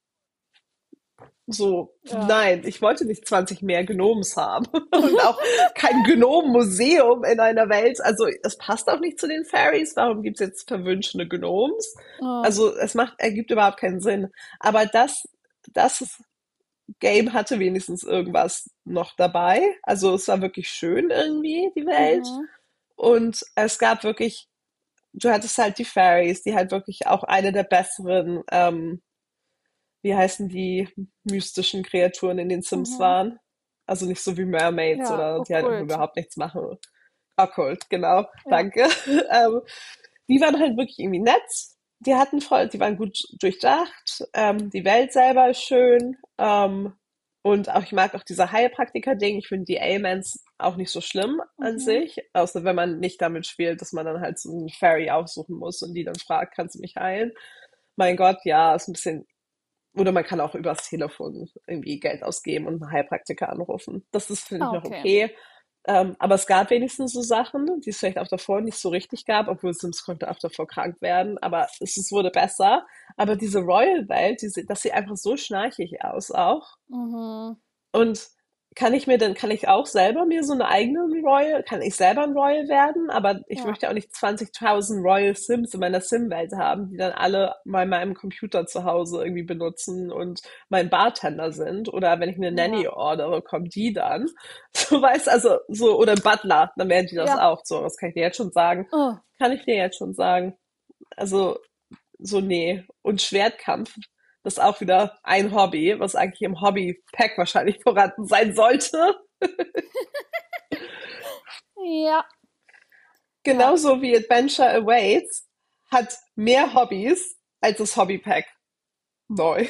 So, Ja. nein, ich wollte nicht 20 mehr Gnomes haben und auch kein Gnomenmuseum in einer Welt. Also es passt auch nicht zu den Fairies. Warum gibt's jetzt verwünschene Gnomes? Oh, Also ergibt überhaupt keinen Sinn. Aber das Game hatte wenigstens irgendwas noch dabei. Also es war wirklich schön irgendwie, die Welt. mhm, Und es gab wirklich, du hattest halt die Fairies, die halt wirklich auch eine der besseren wie heißen die mystischen Kreaturen in den Sims mhm. waren. Also nicht so wie Mermaids Ja, oder die halt einfach okkult. überhaupt nichts machen. Okkult, genau, Ja. danke. Ähm, Die waren halt wirklich irgendwie nett. Die hatten voll, die waren gut durchdacht. Die Welt selber ist schön. Und auch, ich mag auch diese Heilpraktiker-Ding. Ich finde die Ailments auch nicht so schlimm an Mhm. sich. Außer wenn man nicht damit spielt, dass man dann halt so einen Fairy aufsuchen muss und die dann fragt, kannst du mich heilen? Mein Gott, ja, ist ein bisschen, oder man kann auch übers Telefon irgendwie Geld ausgeben und einen Heilpraktiker anrufen. Das ist, finde ich, Ah, noch okay. okay. Aber es gab wenigstens so Sachen, die es vielleicht auch davor nicht so richtig gab, obwohl Sims konnte auch davor krank werden, aber es wurde besser. Aber diese Royal-Welt, das sieht einfach so schnarchig aus auch. Mhm. Und kann ich auch selber mir so eine eigene Royal, kann ich selber ein Royal werden? Aber ich Ja, möchte auch nicht 20.000 Royal Sims in meiner Sim-Welt haben, die dann alle mal meinem Computer zu Hause irgendwie benutzen und mein Bartender sind. Oder wenn ich eine Nanny ja, ordere, kommen die dann. Du weißt also, so, oder Butler, dann werden die das ja. auch. So, das kann ich dir jetzt schon sagen. Oh, Kann ich dir jetzt schon sagen. Also, so, nee. Und Schwertkampf, das ist auch wieder ein Hobby, was eigentlich im Hobby-Pack wahrscheinlich vorhanden sein sollte. ja, ja. Genauso wie Adventure Awaits hat mehr Hobbys als das Hobby-Pack neu.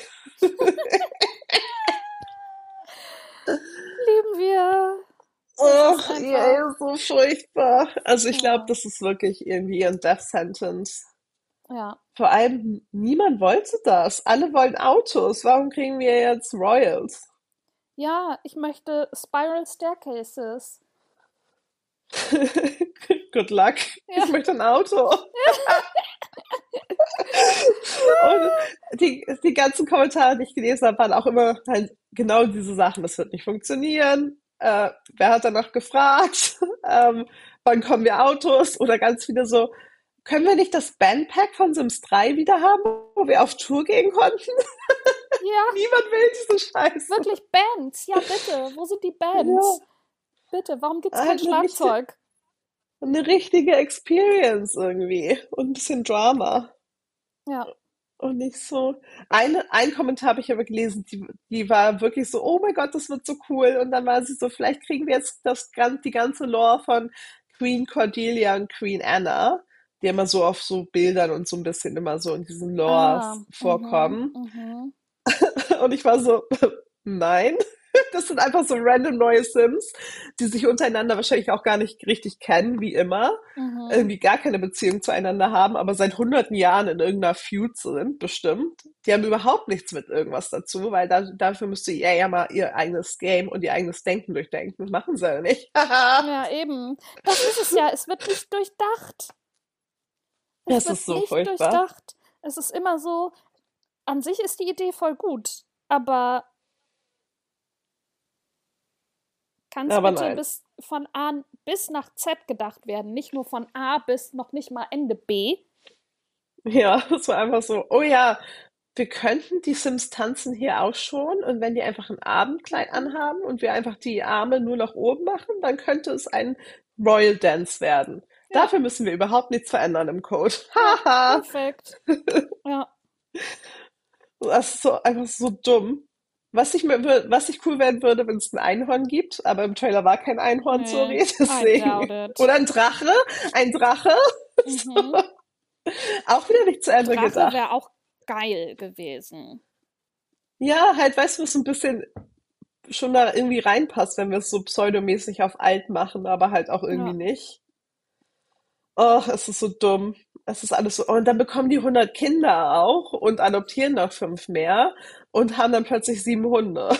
Lieben wir. Es ist Och, einfach, yeah, so furchtbar. Also ich glaube, ja, das ist wirklich irgendwie ein Death Sentence. ja. Vor allem, niemand wollte das. Alle wollen Autos. Warum kriegen wir jetzt Royals? Ja, ich möchte Spiral Staircases. Good luck. Ja, Ich möchte ein Auto. Und die ganzen Kommentare, die ich gelesen habe, waren auch immer halt genau diese Sachen. Das wird nicht funktionieren. Wer hat danach gefragt? Wann kommen wir Autos? Oder ganz viele so, können wir nicht das Bandpack von Sims 3 wieder haben, wo wir auf Tour gehen konnten? ja, Niemand will diese Scheiße. wirklich Bands. Ja, bitte. Wo sind die Ja, Bands? Bitte, warum gibt's kein halt Schlagzeug? eine richtige Experience irgendwie. Und ein bisschen Drama. Ja. Und nicht so. Ein Kommentar habe ich aber gelesen, die war wirklich so, oh mein Gott, das wird so cool. Und dann war sie so, vielleicht kriegen wir jetzt die ganze Lore von Queen Cordelia und Queen Anna, die immer so auf so Bildern und so ein bisschen immer so in diesen Ah, Lores mhm, vorkommen. mhm, Und ich war so, nein. Das sind einfach so random neue Sims, die sich untereinander wahrscheinlich auch gar nicht richtig kennen, wie immer. mhm. Irgendwie gar keine Beziehung zueinander haben, aber seit hunderten Jahren in irgendeiner Feud sind, bestimmt. Die haben überhaupt nichts mit irgendwas dazu, weil dafür müsste ihr ja mal ihr eigenes Game und ihr eigenes Denken durchdenken. Das machen sie ja nicht. Ja, eben. Das ist es ja. Es wird nicht durchdacht. Es Das wird ist so nicht furchtbar. durchdacht. Es ist immer so, an sich ist die Idee voll gut, aber kann es Aber bitte nein. bis von A bis nach Z gedacht werden, nicht nur von A bis noch nicht mal Ende B? Ja, es war einfach so, oh ja, wir könnten die Sims tanzen hier auch schon und wenn die einfach ein Abendkleid Mhm. anhaben und wir einfach die Arme nur nach oben machen, dann könnte es ein Royal Dance werden. Ja, Dafür müssen wir überhaupt nichts verändern im Code. ja, Haha, perfekt. Ja, das ist so einfach so dumm. Was ich cool werden würde, wenn es ein Einhorn gibt, aber im Trailer war kein Einhorn, nee, sorry, I doubt deswegen. it. Oder ein Drache, Mhm. auch wieder nicht zu Ende Drache gedacht. wäre auch geil gewesen. Ja, halt, weißt du, was so ein bisschen schon da irgendwie reinpasst, wenn wir es so pseudomäßig auf alt machen, aber halt auch irgendwie Ja. nicht. Oh, es ist so dumm. Es ist alles so. Und dann bekommen die 100 Kinder auch und adoptieren noch 5 mehr und haben dann plötzlich 7 Hunde.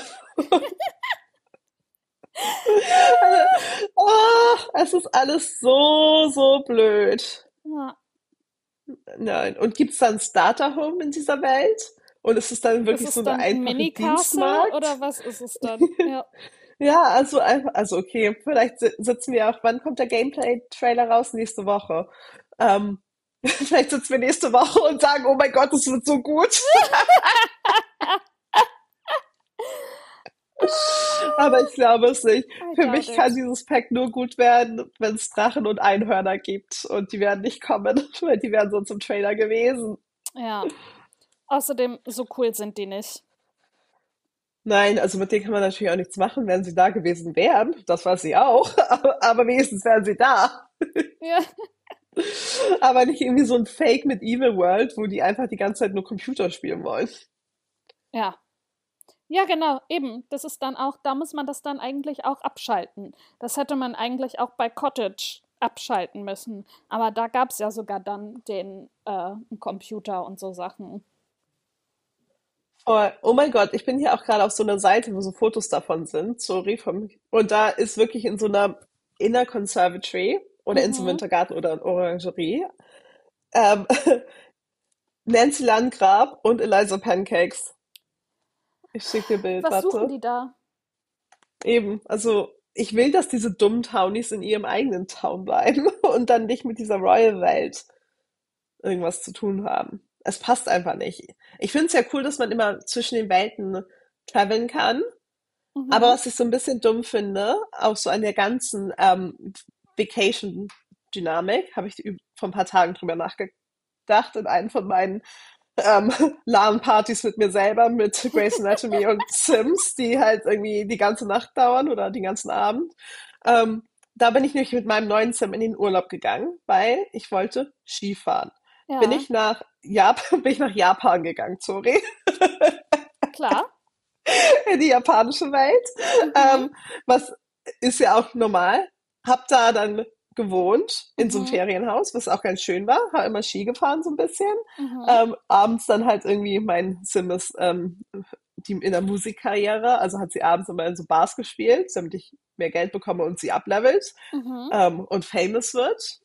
Also, oh, es ist alles so blöd. Ja. Nein. Und gibt es dann Starter-Home in dieser Welt? Und ist es dann Ist wirklich so es eine dann ein einfache Mini-Castle Dienstmarkt? oder was ist es dann? Ja. Ja, also einfach, also okay, vielleicht sitzen wir auch, wann kommt der Gameplay-Trailer raus? Nächste Woche. Ähm, vielleicht sitzen wir nächste Woche und sagen, oh mein Gott, das wird so gut. Aber ich glaube es nicht. I Für doubt mich kann it. dieses Pack nur gut werden, wenn es Drachen und Einhörner gibt. Und die werden nicht kommen, weil die wären sonst im Trailer gewesen. Ja. Außerdem, so cool sind die nicht. Nein, also mit denen kann man natürlich auch nichts machen, wenn sie da gewesen wären. Das war sie auch. Aber wenigstens wären sie da. Ja, Aber nicht irgendwie so ein Fake mit Evil World, wo die einfach die ganze Zeit nur Computer spielen wollen. ja. Ja, genau, eben. Das ist dann auch, da muss man das dann eigentlich auch abschalten. Das hätte man eigentlich auch bei Cottage abschalten müssen. Aber da gab es ja sogar dann den Computer und so Sachen. Oh mein Gott, ich bin hier auch gerade auf so einer Seite, wo so Fotos davon sind. Sorry. Und da ist wirklich in so einer Inner Conservatory oder in so einem Mhm. Wintergarten oder in Orangerie ähm, Nancy Landgraf und Eliza Pancakes. Ich schicke dir ein Bild, Was suchen warte. die da? Eben, also ich will, dass diese dummen Townies in ihrem eigenen Town bleiben und dann nicht mit dieser Royal-Welt irgendwas zu tun haben. Es passt einfach nicht. Ich finde es ja cool, dass man immer zwischen den Welten traveln kann, aber Mhm. was ich so ein bisschen dumm finde, auch so an der ganzen Vacation-Dynamik, habe ich vor ein paar Tagen drüber nachgedacht in einem von meinen ähm, LAN-Partys mit mir selber, mit Grey's Anatomy und Sims, die halt irgendwie die ganze Nacht dauern oder den ganzen Abend. Ähm, Da bin ich nämlich mit meinem neuen Sim in den Urlaub gegangen, weil ich wollte Skifahren. Ja, Bin ich nach Japan gegangen, sorry, klar. in die japanische Welt. Mhm. Was ist ja auch normal. Hab da dann gewohnt in so einem Mhm. Ferienhaus, was auch ganz schön war. Hab immer Ski gefahren so ein bisschen. Mhm. Abends dann halt irgendwie mein Sim ist die in der Musikkarriere, also hat sie abends immer in so Bars gespielt, damit ich mehr Geld bekomme und sie uplevelt Mhm. und famous wird.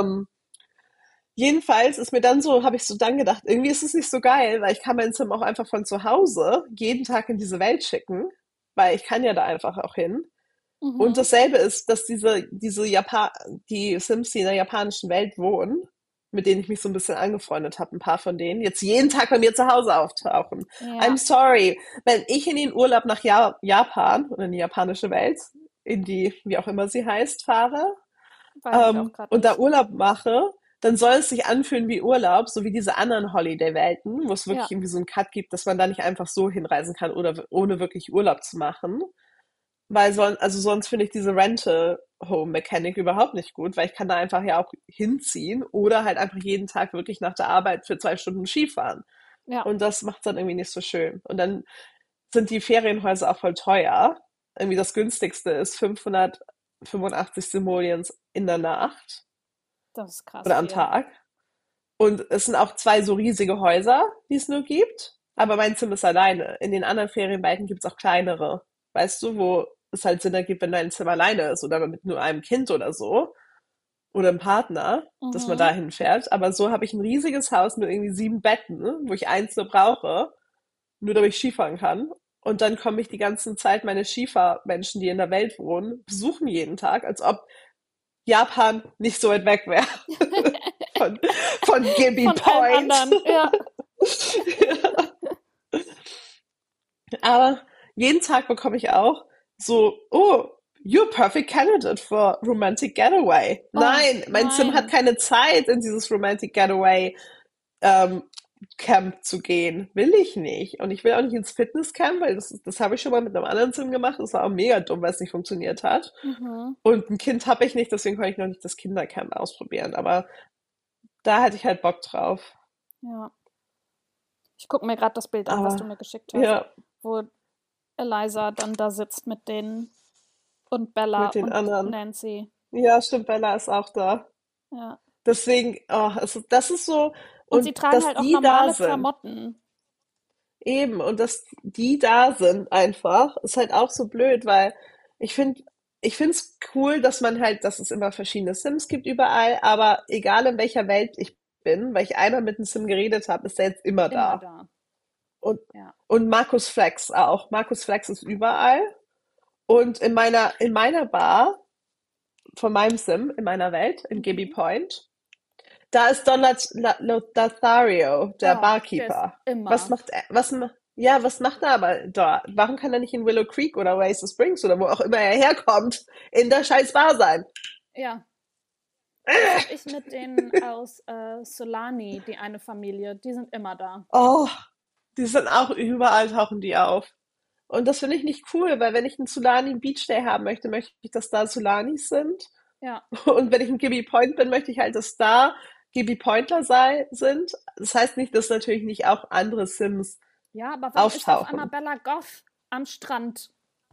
Jedenfalls ist mir dann so, habe ich so dann gedacht, irgendwie ist es nicht so geil, weil ich kann mein Sim auch einfach von zu Hause jeden Tag in diese Welt schicken, weil ich kann ja da einfach auch hin. Und Mhm. dasselbe ist, dass die Sims, die in der japanischen Welt wohnen, mit denen ich mich so ein bisschen angefreundet habe, ein paar von denen, jetzt jeden Tag bei mir zu Hause auftauchen. I'm Ja, sorry, wenn ich in den Urlaub nach Japan oder in die japanische Welt, in die, wie auch immer sie heißt, fahre, weiß ich auch gerade und da nicht. Urlaub mache, dann soll es sich anfühlen wie Urlaub, so wie diese anderen Holiday-Welten, wo es wirklich Ja, irgendwie so einen Cut gibt, dass man da nicht einfach so hinreisen kann oder ohne wirklich Urlaub zu machen. Weil sonst finde ich diese Rental-Home-Mechanik überhaupt nicht gut, weil ich kann da einfach ja auch hinziehen oder halt einfach jeden Tag wirklich nach der Arbeit für 2 Stunden Skifahren. ja, Und das macht dann irgendwie nicht so schön. Und dann sind die Ferienhäuser auch voll teuer. Irgendwie das günstigste ist 585 Simoleons in der Nacht das ist krass oder am viel. Tag. Und es sind auch zwei so riesige Häuser, die es nur gibt. Aber mein Zimmer ist alleine. In den anderen Ferienwelten gibt es auch kleinere. Weißt du, wo es halt Sinn ergibt, wenn dein Zimmer alleine ist oder mit nur einem Kind oder so. Oder einem Partner, dass man Mhm. da hinfährt. Aber so habe ich ein riesiges Haus mit irgendwie 7 Betten, wo ich eins nur brauche, nur damit ich Skifahren kann. Und dann komme ich die ganze Zeit meine Skifahrmenschen, die in der Welt wohnen, besuchen jeden Tag, als ob Japan nicht so weit weg wäre von, von Gibby Von allen Point. anderen, ja. Aber jeden Tag bekomme ich auch so, oh, you're perfect candidate for romantic getaway. Oh, Nein, mein Sim hat nein. keine Zeit, in dieses romantic getaway ähm, Camp zu gehen. Will ich nicht. Und ich will auch nicht ins Fitnesscamp, weil das habe ich schon mal mit einem anderen Sim gemacht. Das war auch mega dumm, weil es nicht funktioniert hat. Mhm. Und ein Kind habe ich nicht, deswegen konnte ich noch nicht das Kindercamp ausprobieren. Aber da hätte ich halt Bock drauf. Ja. Ich gucke mir gerade das Bild an, was du Aber mir geschickt hast, ja, wo Eliza dann da sitzt mit denen und Bella mit den und anderen. Nancy. Ja, stimmt, Bella ist auch da. Ja. Deswegen, das ist so, Und sie und tragen dass halt auch die da normale sind, Klamotten. eben, und dass die da sind einfach, ist halt auch so blöd, weil ich finde, ich finde es cool, dass man halt, dass es immer verschiedene Sims gibt überall, aber egal in welcher Welt ich bin, weil ich einmal mit einem Sim geredet habe, ist der jetzt immer Immer da. da. Und, Ja. und Markus Flex auch. Markus Flex ist überall. Und in meiner Bar von meinem Sim, in meiner Welt, in Gibby Mhm. Point, da ist Don Lothario, der Oh, der ist Barkeeper. Was immer. macht er? Was macht er aber da? Warum kann er nicht in Willow Creek oder Oasis Springs oder wo auch immer er herkommt, in der scheiß Bar sein? Ja. Das habe ich mit denen aus Solani, die eine Familie. Die sind immer da. Oh, die sind auch überall tauchen die auf. Und das finde ich nicht cool, weil wenn ich einen Sulani Beach Day haben möchte, möchte ich, dass da Sulanis sind. Ja. Und wenn ich ein Gibby Point bin, möchte ich halt, dass da Gibby Pointler sind. Das heißt nicht, dass natürlich nicht auch andere Sims Ja, aber warum ist auf einmal auftauchen. Bella Goth am Strand?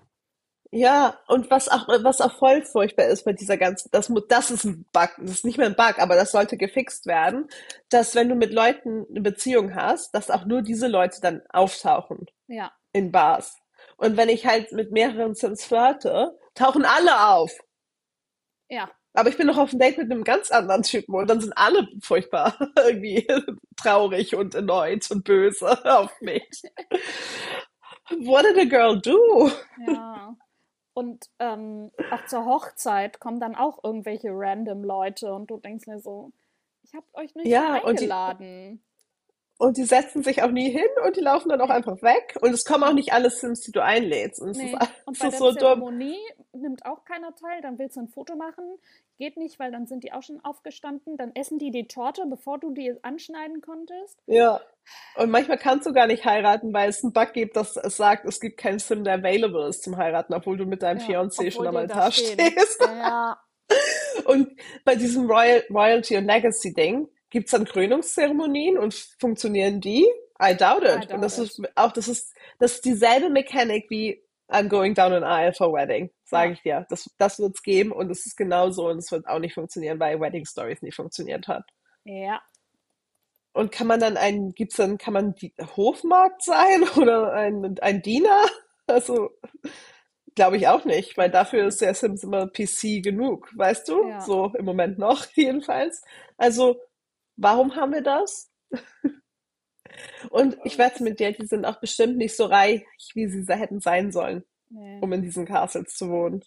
Ja, und was auch voll furchtbar ist bei dieser ganzen, das ist ein Bug, das ist nicht mehr ein Bug, aber das sollte gefixt werden, dass wenn du mit Leuten eine Beziehung hast, dass auch nur diese Leute dann auftauchen Ja, in Bars. Und wenn ich halt mit mehreren Sims flirte, tauchen alle auf. ja. Aber ich bin noch auf einem Date mit einem ganz anderen Typen und dann sind alle furchtbar irgendwie traurig und erneut und böse auf mich. What did a girl do? Ja. Und auch zur Hochzeit kommen dann auch irgendwelche random Leute und du denkst dir so, ich habe euch nicht Ja, eingeladen. und die setzen sich auch nie hin und die laufen dann auch Nee, einfach weg. Und es kommen auch nee, nicht alle Sims, die du einlädst. Und es ist, nee. Und es bei ist der so dumm. Zeremonie nimmt auch keiner teil. Dann willst du ein Foto machen. Geht nicht, weil dann sind die auch schon aufgestanden. Dann essen die die Torte, bevor du die anschneiden konntest. Ja. Und manchmal kannst du gar nicht heiraten, weil es einen Bug gibt, dass es sagt, es gibt keinen Sim, der available ist zum Heiraten, obwohl du mit deinem Ja, Fiancé schon obwohl am die da Altar stehen. stehst. Ja, Und bei diesem Royalty und Legacy Ding gibt's dann Krönungszeremonien und funktionieren die? I doubt I it. Und doubt it. das ist dieselbe Mechanik wie I'm going down an aisle for wedding, sage Ja, ich dir. Das wird's geben und es ist genauso und es wird auch nicht funktionieren, weil Wedding Stories nie funktioniert hat. ja. Und kann man Hofmarkt sein oder ein Diener? Also, glaube ich auch nicht, weil Glaube ich auch dafür ist nicht. der Sims immer PC genug, weißt du? Ja, So im Moment noch, jedenfalls. Also, warum haben wir das? Und ich wette es, mit dir, die sind auch bestimmt nicht so reich, wie sie hätten sein sollen, nee. um in diesen Castles zu wohnen.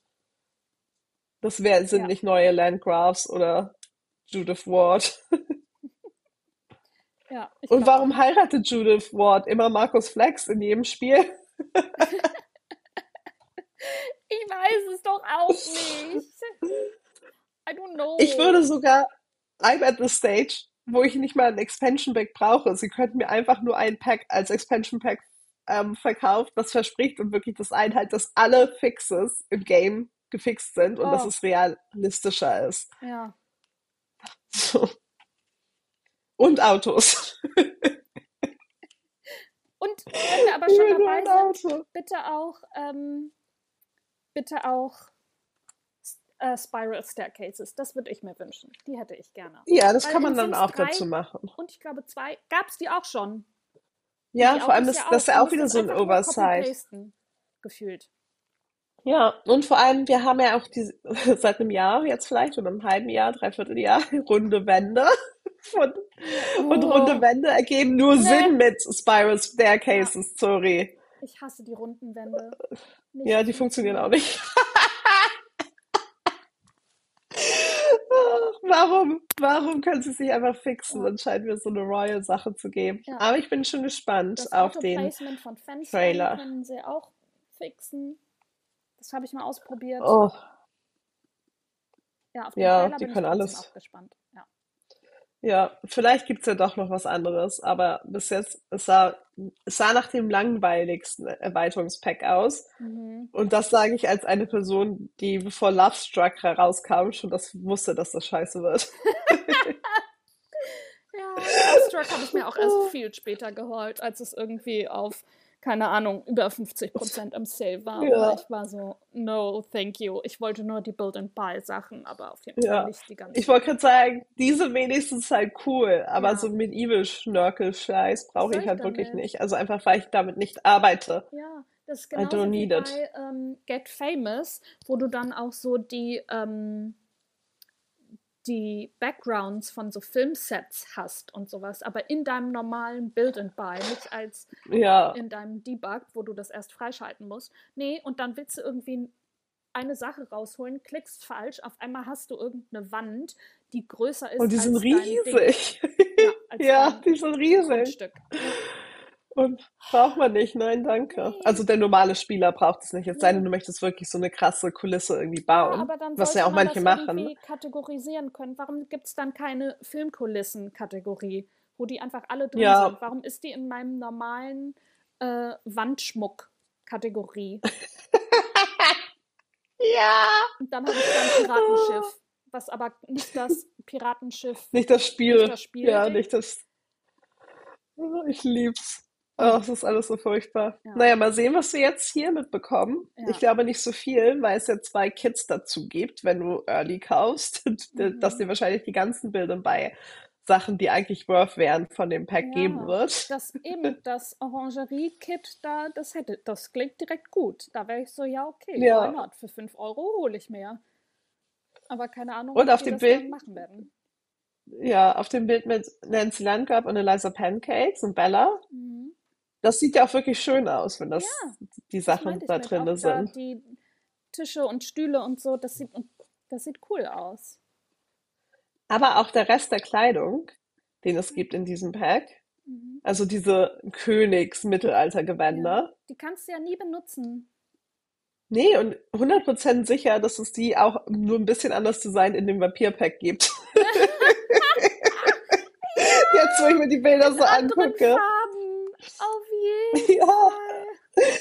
Sind Ja, nicht neue Landgrafs oder Judith Ward. ja, ich Und glaube auch warum nicht. heiratet Judith Ward immer Markus Flex in jedem Spiel? Ich weiß es doch auch nicht. I don't Ich know. würde sogar, I'm at the stage, wo ich nicht mal ein Expansion Pack brauche. Sie könnten mir einfach nur ein Pack als Expansion Pack verkauft, was verspricht und wirklich das einhält, dass alle Fixes im Game gefixt sind und dass Oh, es realistischer ist. ja. So. Und Autos. Und wenn wir aber Ich schon will nur dabei ein sind, Auto. bitte auch, bitte auch Spiral Staircases. Das würde ich mir wünschen. Die hätte ich gerne. Ja, das Weil kann in man dann Sims auch 3 dazu machen. und ich glaube 2 gab es die auch schon. Und Ja, die vor allem, Autos ja das auch. ist ja Du auch wieder müsstest so ein einfach nur Oversight. copy-pasten, gefühlt. Ja, und vor allem, wir haben ja auch seit einem Jahr jetzt vielleicht oder einem halben Jahr, dreiviertel Jahr, runde Wände. Und, Ja. und runde Oh, Wände ergeben nur ne. Sinn mit Spiral Ja, Staircases, sorry. ich hasse die runden Wände. Ja, Nicht die funktionieren auch funktioniert. nicht. Ach, warum können sie sich einfach fixen? Ja, Dann scheint mir so eine Royal-Sache zu geben. ja. Aber ich bin schon gespannt Das auf den Autoplacement von Fenstern Trailer. können sie auch fixen. Das habe ich mal ausprobiert. Oh, Ja, auf den ja, Trailer die bin ich können trotzdem alles. auch gespannt. Ja. Ja, vielleicht gibt's ja doch noch was anderes, aber bis jetzt, es sah nach dem langweiligsten Erweiterungspack aus. Mhm. Und das sage ich als eine Person, die bevor Love Struck herauskam, schon das wusste, dass das scheiße wird. Ja, Love Struck habe ich mir auch erst viel später geholt, als es irgendwie auf, keine Ahnung, über 50% am Sale war. Aber Ja, ich war so, no, thank you. Ich wollte nur die Build-and-Buy-Sachen, aber auf jeden Fall ja. nicht die Ich ganzen. wollte gerade sagen, diese wenigstens halt cool, aber so Ja, Medieval-Schnörkel-Scheiß was brauche soll ich ich halt wirklich damit? nicht. Also einfach, weil ich damit nicht arbeite. Ja, das ist I don't genauso wie need it. bei Get Famous, wo du dann auch so die Backgrounds von so Filmsets hast und sowas, aber in deinem normalen Build and Buy, nicht als Ja, in deinem Debug, wo du das erst freischalten musst. Nee, und dann willst du irgendwie eine Sache rausholen, klickst falsch, auf einmal hast du irgendeine Wand, die größer und ist die sind als dein Ding. riesig. Ja, als Ja, dein die sind riesig. Grundstück. Ja. Und braucht man nicht, nein, danke. Nee, Also der normale Spieler braucht es nicht. Es sei denn, nee. du möchtest wirklich so eine krasse Kulisse irgendwie Ja, bauen, aber dann was ja sollte auch man manche das machen. irgendwie kategorisieren können. Warum gibt es dann keine Filmkulissen-Kategorie, wo die einfach alle drin Ja, sind? Warum ist die in meinem normalen Wandschmuck Kategorie. Ja, Und dann habe ich da ein Piratenschiff, was aber nicht das Piratenschiff, nicht das nicht Spiel. das Ja, Spielding. nicht das. Oh, ich lieb's. Oh, Hm. es ist alles so furchtbar. Ja, Naja, mal sehen, was wir jetzt hier mitbekommen. Ich ja. glaube nicht so viel, weil es ja 2 Kits dazu gibt, wenn du Early kaufst, dass Mhm. dir wahrscheinlich die ganzen Bilder bei Sachen, die eigentlich worth wären, von dem Pack geben Ja, wird. das Orangerie-Kit da, das klingt direkt gut. Da wäre ich so, ja, okay, why Ja, not? Für 5 Euro hole ich mir. Aber keine Ahnung, und wie auf die dem das dann Bild, machen werden. ja, auf dem Bild mit Nancy Landgraf und Eliza Pancakes und Bella, Mhm. das sieht ja auch wirklich schön aus, wenn Ja, das die das Sachen meinte ich da mit. Auch drinne da sind. die Tische und Stühle und so, das sieht cool aus. Aber auch der Rest der Kleidung, den es gibt in diesem Pack, Mhm. also diese Ja, Königs-Mittelalter-Gewänder. die kannst du ja nie benutzen. Nee, und 100% sicher, dass es die auch nur ein bisschen anders Design in dem Vampir-Pack gibt. Jetzt, wo ich mir die Bilder In so anderen angucke. Farben. Auf jeden Ja, Fall.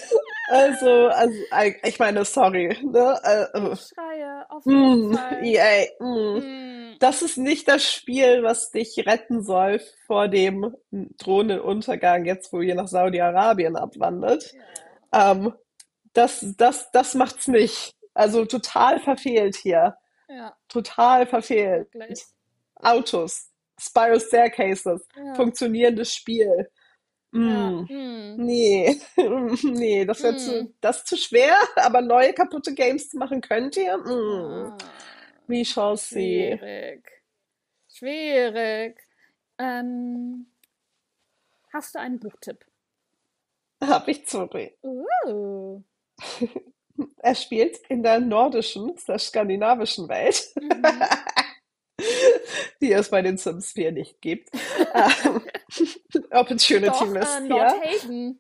ich meine, sorry, ne? Ich schreie, auf jeden Fall. EA, Mm, das ist nicht das Spiel, was dich retten soll vor dem drohenden Untergang, jetzt wo ihr nach Saudi-Arabien abwandert. ja, Ähm, das macht's nicht. Also total verfehlt hier. ja, Total verfehlt. wirklich. Autos, Spiral Staircases, Ja, funktionierendes Spiel. ja, Mm, nee, nee, mm, das ist zu schwer, aber neue kaputte Games zu machen könnt ihr? ah, We shall see. schwierig. Schwierig. Ähm, hast du einen Buchtipp? Hab ich zurück. Uh, Er spielt in der nordischen, der skandinavischen Welt, mhm. die es bei den Sims 4 nicht gibt. Ähm, Opportunity Doch, missed hier. Nordhaven.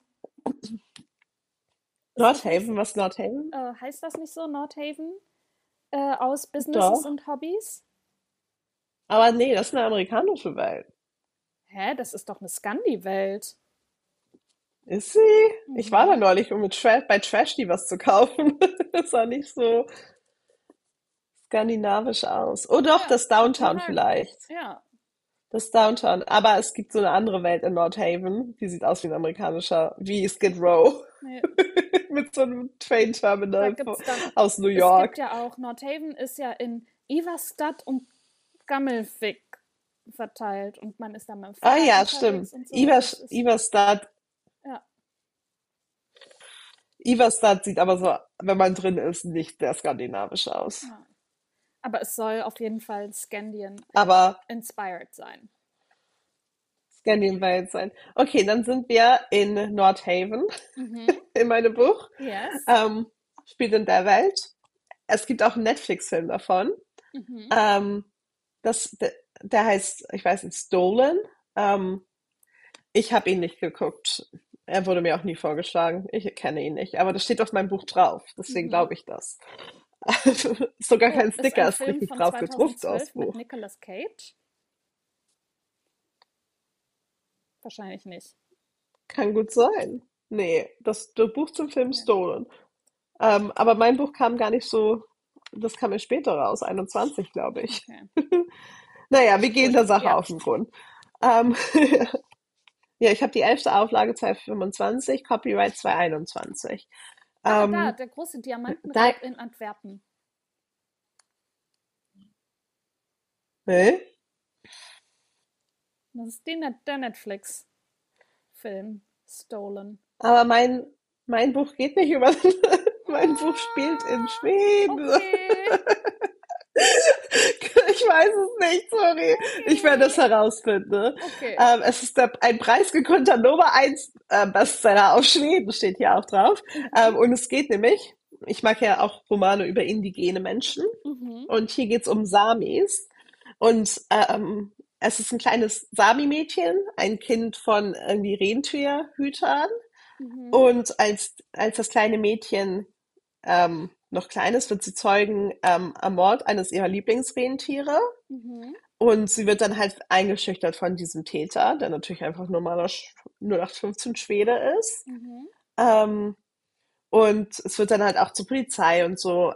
Ist das nicht, Nordhaven, was Nordhaven? heißt das nicht so, Nordhaven? Aus Businesses Doch. und Hobbys? Aber nee, das ist eine amerikanische Welt. Hä, das ist doch eine Scandi-Welt. Ist sie? Ich war da Mhm. neulich, um bei Trashly was zu kaufen. Das sah nicht so skandinavisch aus. Oh doch, Ja, das Downtown Kopenhagen. vielleicht. Ja. Das Downtown. Aber es gibt so eine andere Welt in Nordhaven. Die sieht aus wie ein amerikanischer, wie Skid Row. Nee, Mit so einem Train da Terminal gibt's dann, aus New es gibt York. ja auch, Nordhaven ist ja in Iverstad und Gammelvik verteilt und man ist da mit dem Ah Fahrrad ja, stimmt. unterwegs und so. Das ist, Iverstad. ja, Iverstad sieht aber so, wenn man drin ist, nicht sehr skandinavisch aus. ja. Aber es soll auf jeden Fall Scandian Aber inspired sein. Skandinavien sein. Okay, dann sind wir in Nordhaven Mhm. in meinem Buch. Yes. Ähm, Spielt in der Welt. Es gibt auch einen Netflix-Film davon. Mhm. Ähm, der heißt, ich weiß nicht, Stolen. Ähm, ich habe ihn nicht geguckt. Er wurde mir auch nie vorgeschlagen. Ich kenne ihn nicht. Aber das steht auf meinem Buch drauf. Deswegen Mhm. glaube ich das. Sogar Oh, kein ist ein Sticker, ist Film richtig von drauf gedruckt aufs 2012 mit Buch. Nicolas Cage? Wahrscheinlich nicht. Kann gut sein. Nee, das Buch zum Film Okay. Stolen. Aber mein Buch kam gar nicht so, das kam ja später raus, 21, glaube ich. Okay. Naja, wir gehen Gut. der Sache Ja. auf den Grund. Ähm, ja, ich habe die 11. Auflage 2025, Copyright 2021. Ah, da, Ähm, der große Diamantenraub da, in Antwerpen. ne? Das ist der Netflix-Film. Stolen. Aber mein Buch geht nicht über, mein Buch spielt in Ah, Schweden. okay. Ich weiß es nicht, sorry. Ich werde Okay. es herausfinden. Ne? Okay. Es ist ein preisgekrönter Nummer 1 Bestseller aus Schweden, steht hier auch drauf. Mhm. Und es geht nämlich, ich mag ja auch Romane über indigene Menschen. Mhm. Und hier geht's um Samis. Und es ist ein kleines Sami-Mädchen, ein Kind von irgendwie Rentierhütern. Mhm. Und als das kleine Mädchen noch klein ist, wird sie Zeugen am Mord eines ihrer Lieblingsrentiere. Mhm. Und sie wird dann halt eingeschüchtert von diesem Täter, der natürlich einfach normaler 0815 Schwede ist. Mhm. Ähm, Und es wird dann halt auch zur Polizei und so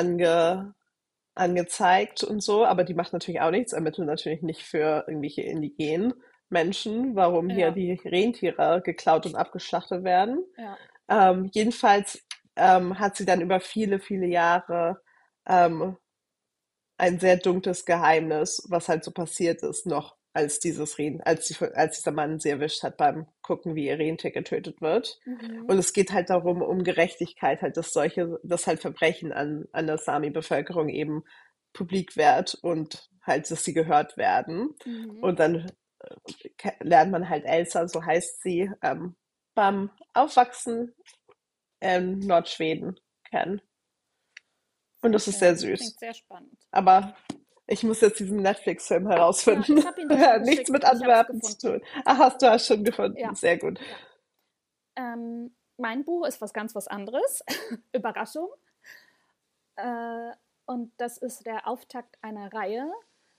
angezeigt und so, aber die macht natürlich auch nichts, ermittelt natürlich nicht für irgendwelche indigenen Menschen, warum hier Ja, die Rentiere geklaut und abgeschlachtet werden. ja. Jedenfalls hat sie dann über viele, viele Jahre ähm, ein sehr dunkles Geheimnis, was halt so passiert ist, noch als dieser Mann sie erwischt hat beim Gucken, wie ihr Rentier getötet wird. Mhm. Und es geht halt darum, um Gerechtigkeit, halt, dass halt Verbrechen an der Sami-Bevölkerung eben publik wird und halt, dass sie gehört werden. Mhm. Und dann lernt man halt Elsa, so heißt sie, beim Aufwachsen in Nordschweden kennen. Und Sehr das ist sehr schön. Klingt süß. sehr spannend. Aber ich muss jetzt diesen Netflix-Film Ja, ich herausfinden. habe ihn dir schon Nichts geschickt. mit Ich habe es Antwerpen zu gefunden. tun. Ach, hast du hast schon gefunden. Ja, Sehr gut. ja. Mein Buch ist was ganz was anderes. Überraschung. Äh, und das ist der Auftakt einer Reihe.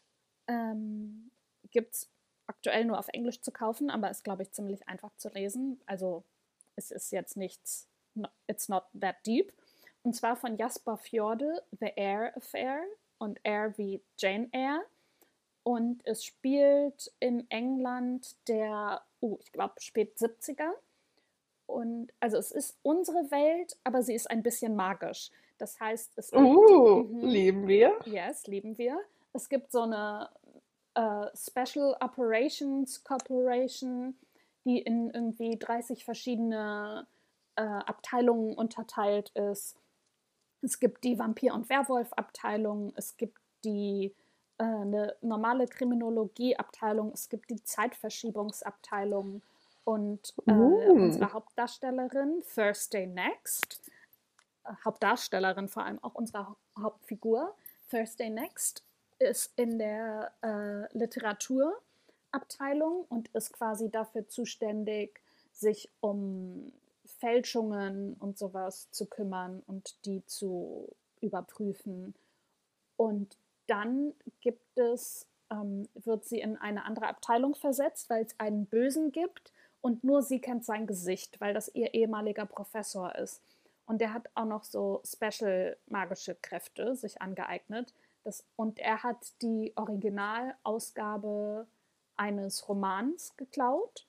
Gibt es aktuell nur auf Englisch zu kaufen, aber ist, glaube ich, ziemlich einfach zu lesen. Also es ist jetzt nichts, it's not that deep. Und zwar von Jasper Fjorde, The Eyre Affair und Eyre wie Jane Eyre. Und es spielt in England ich glaube, spät 70er. Und also es ist unsere Welt, aber sie ist ein bisschen magisch. Das heißt, es gibt, Lieben wir. yes, lieben wir. Es gibt so eine Special Operations Corporation, die in irgendwie 30 verschiedene Abteilungen unterteilt ist. Es gibt die Vampir- und Werwolf-Abteilung, es gibt eine normale Kriminologie-Abteilung, es gibt die Zeitverschiebungsabteilung und Uh, unsere Hauptdarstellerin, Thursday Next, Hauptdarstellerin vor allem auch unserer Hauptfigur, Thursday Next, ist in der Literaturabteilung und ist quasi dafür zuständig, sich um Fälschungen und sowas zu kümmern und die zu überprüfen. Und dann wird sie in eine andere Abteilung versetzt, weil es einen Bösen gibt und nur sie kennt sein Gesicht, weil das ihr ehemaliger Professor ist. Und der hat auch noch so special magische Kräfte sich angeeignet. Und er hat die Originalausgabe eines Romans geklaut.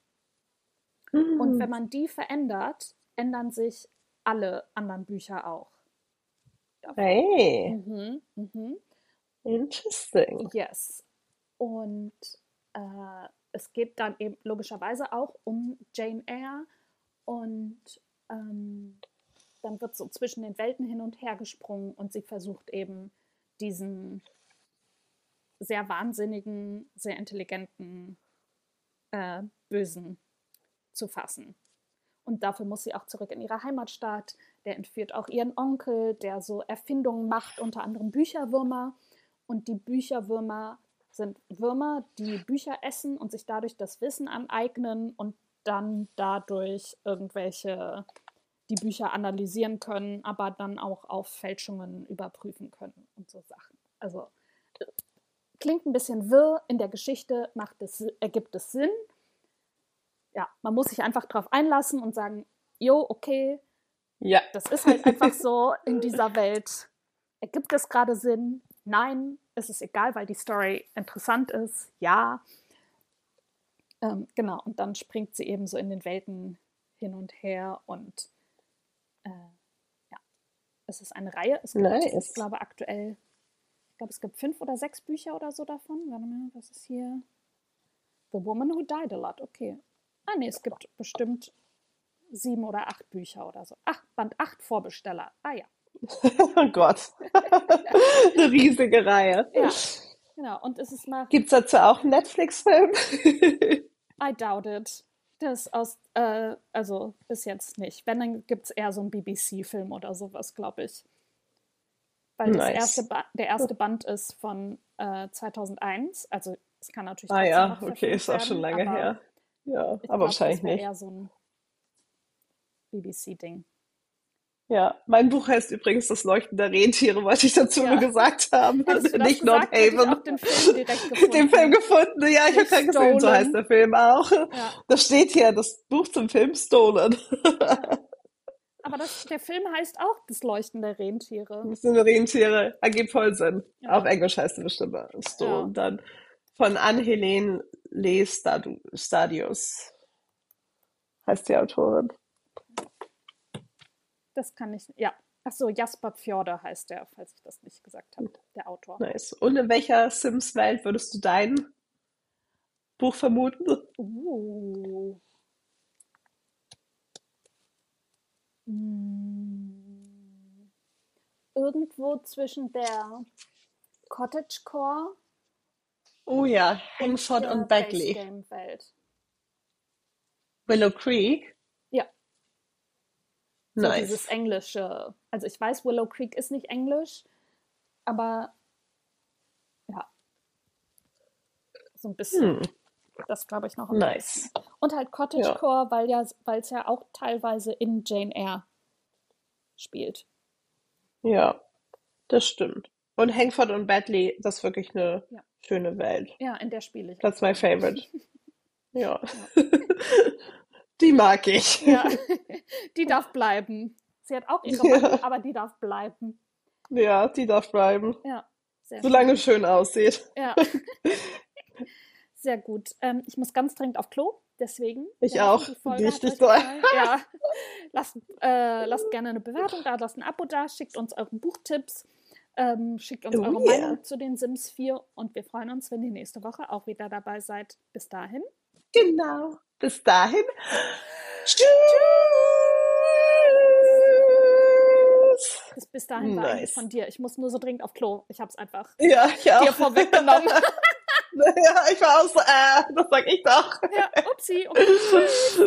Und wenn mm, man die verändert, ändern sich alle anderen Bücher auch davon. hey, Mhm, mhm. interesting. Yes. Und es geht dann eben logischerweise auch um Jane Eyre und dann wird so zwischen den Welten hin und her gesprungen und sie versucht eben diesen sehr wahnsinnigen, sehr intelligenten Bösen zu fassen. Und dafür muss sie auch zurück in ihre Heimatstadt. Der entführt auch ihren Onkel, der so Erfindungen macht, unter anderem Bücherwürmer. Und die Bücherwürmer sind Würmer, die Bücher essen und sich dadurch das Wissen aneignen und dann dadurch die Bücher analysieren können, aber dann auch auf Fälschungen überprüfen können und so Sachen. Also klingt ein bisschen wirr, in der Geschichte ergibt es Sinn. Ja, man muss sich einfach drauf einlassen und sagen, jo, okay, Ja. das ist halt einfach so in dieser Welt. Ergibt es gerade Sinn? Nein, es ist egal, weil die Story interessant ist. Ja. Genau, und dann springt sie eben so in den Welten hin und her und ja, es ist eine Reihe. Es gibt, ich Nice. glaube, aktuell, es gibt 5 oder 6 Bücher oder so davon. Warte mal, was ist hier? The Woman Who Died a Lot, okay. Ah, nee, es gibt bestimmt 7 oder 8 Bücher oder so. Ach, Band 8 Vorbesteller. Ah ja. Oh Gott. Eine riesige Reihe. Ja, genau. Und es ist mal, Gibt's dazu auch einen Netflix-Film? I doubt it. Also bis jetzt nicht. Wenn, dann gibt es eher so einen BBC-Film oder sowas, glaube ich. Weil Nice. der erste Band ist von 2001. Also es kann natürlich Ah trotzdem ja, noch okay, verfilmt ist auch schon werden, lange aber her. Ja, ich aber glaube, das wahrscheinlich wäre nicht. eher so ein BBC-Ding. Ja, mein Buch heißt übrigens Das Leuchten der Rentiere, wollte ich dazu nur Ja. gesagt haben. Hättest du das Nicht gesagt, hätte ich Nordhaven. auch den Film direkt Den Film gefunden. gefunden. Ja, ich habe Nicht gerade gesehen, so heißt Stolen. der Film auch. Ja, Da steht hier das Buch zum Film Stolen. ja. Aber der Film heißt auch Das Leuchten der Rentiere. Das sind Rentiere. Ergibt voll Sinn. Auf Ja, Englisch heißt es bestimmt so. ja, Und dann von Anne-Helene Lee Stadius heißt die Autorin. das kann ich, ja. Ach so, Jasper Fjorder heißt der, falls ich das nicht gesagt habe, der Autor. Nice. Und in welcher Sims-Welt würdest du dein Buch vermuten? Uh. Hm. Irgendwo zwischen der Cottagecore Oh ja, und Hangford der und Base Bagley. Game Welt. Willow Creek. Ja, so dieses Nice. Englische. Also ich weiß, Willow Creek ist nicht Englisch, aber ja, so ein bisschen. Hm, Das glaube ich noch am ehesten. nice. Und halt Ja, Cottagecore, weil es ja auch teilweise in Jane Eyre spielt. ja, das stimmt. Und Hangford und Bagley, das ist wirklich eine Ja, schöne Welt. ja, in der spiele ich auch That's my gerne. favorite. Ja. Ja. Die mag ich. Ja, die darf bleiben. Sie hat auch ihre Macken, Ja, aber die darf bleiben. ja, die darf bleiben. Ja, sehr Solange schön. es schön aussieht. Ja, sehr gut. Ich muss ganz dringend auf Klo, deswegen, Ich wir hoffen, auch. die Folge hat Richtig euch doll. gefallen. Ja, lasst gerne eine Bewertung da, lasst ein Abo da, schickt uns eure Buchtipps, schickt uns Oh eure yeah. Meinung zu den Sims 4 und wir freuen uns, wenn ihr nächste Woche auch wieder dabei seid. Bis dahin. Genau. Bis dahin. Tschüss. Tschüss. Bis dahin war eigentlich von Nice. dir. Ich muss nur so dringend auf Klo. Ich habe es einfach Ja, ich dir auch. vorweggenommen. Ja, ich war auch so, das sag ich doch. Ja, upsi, okay, tschüss.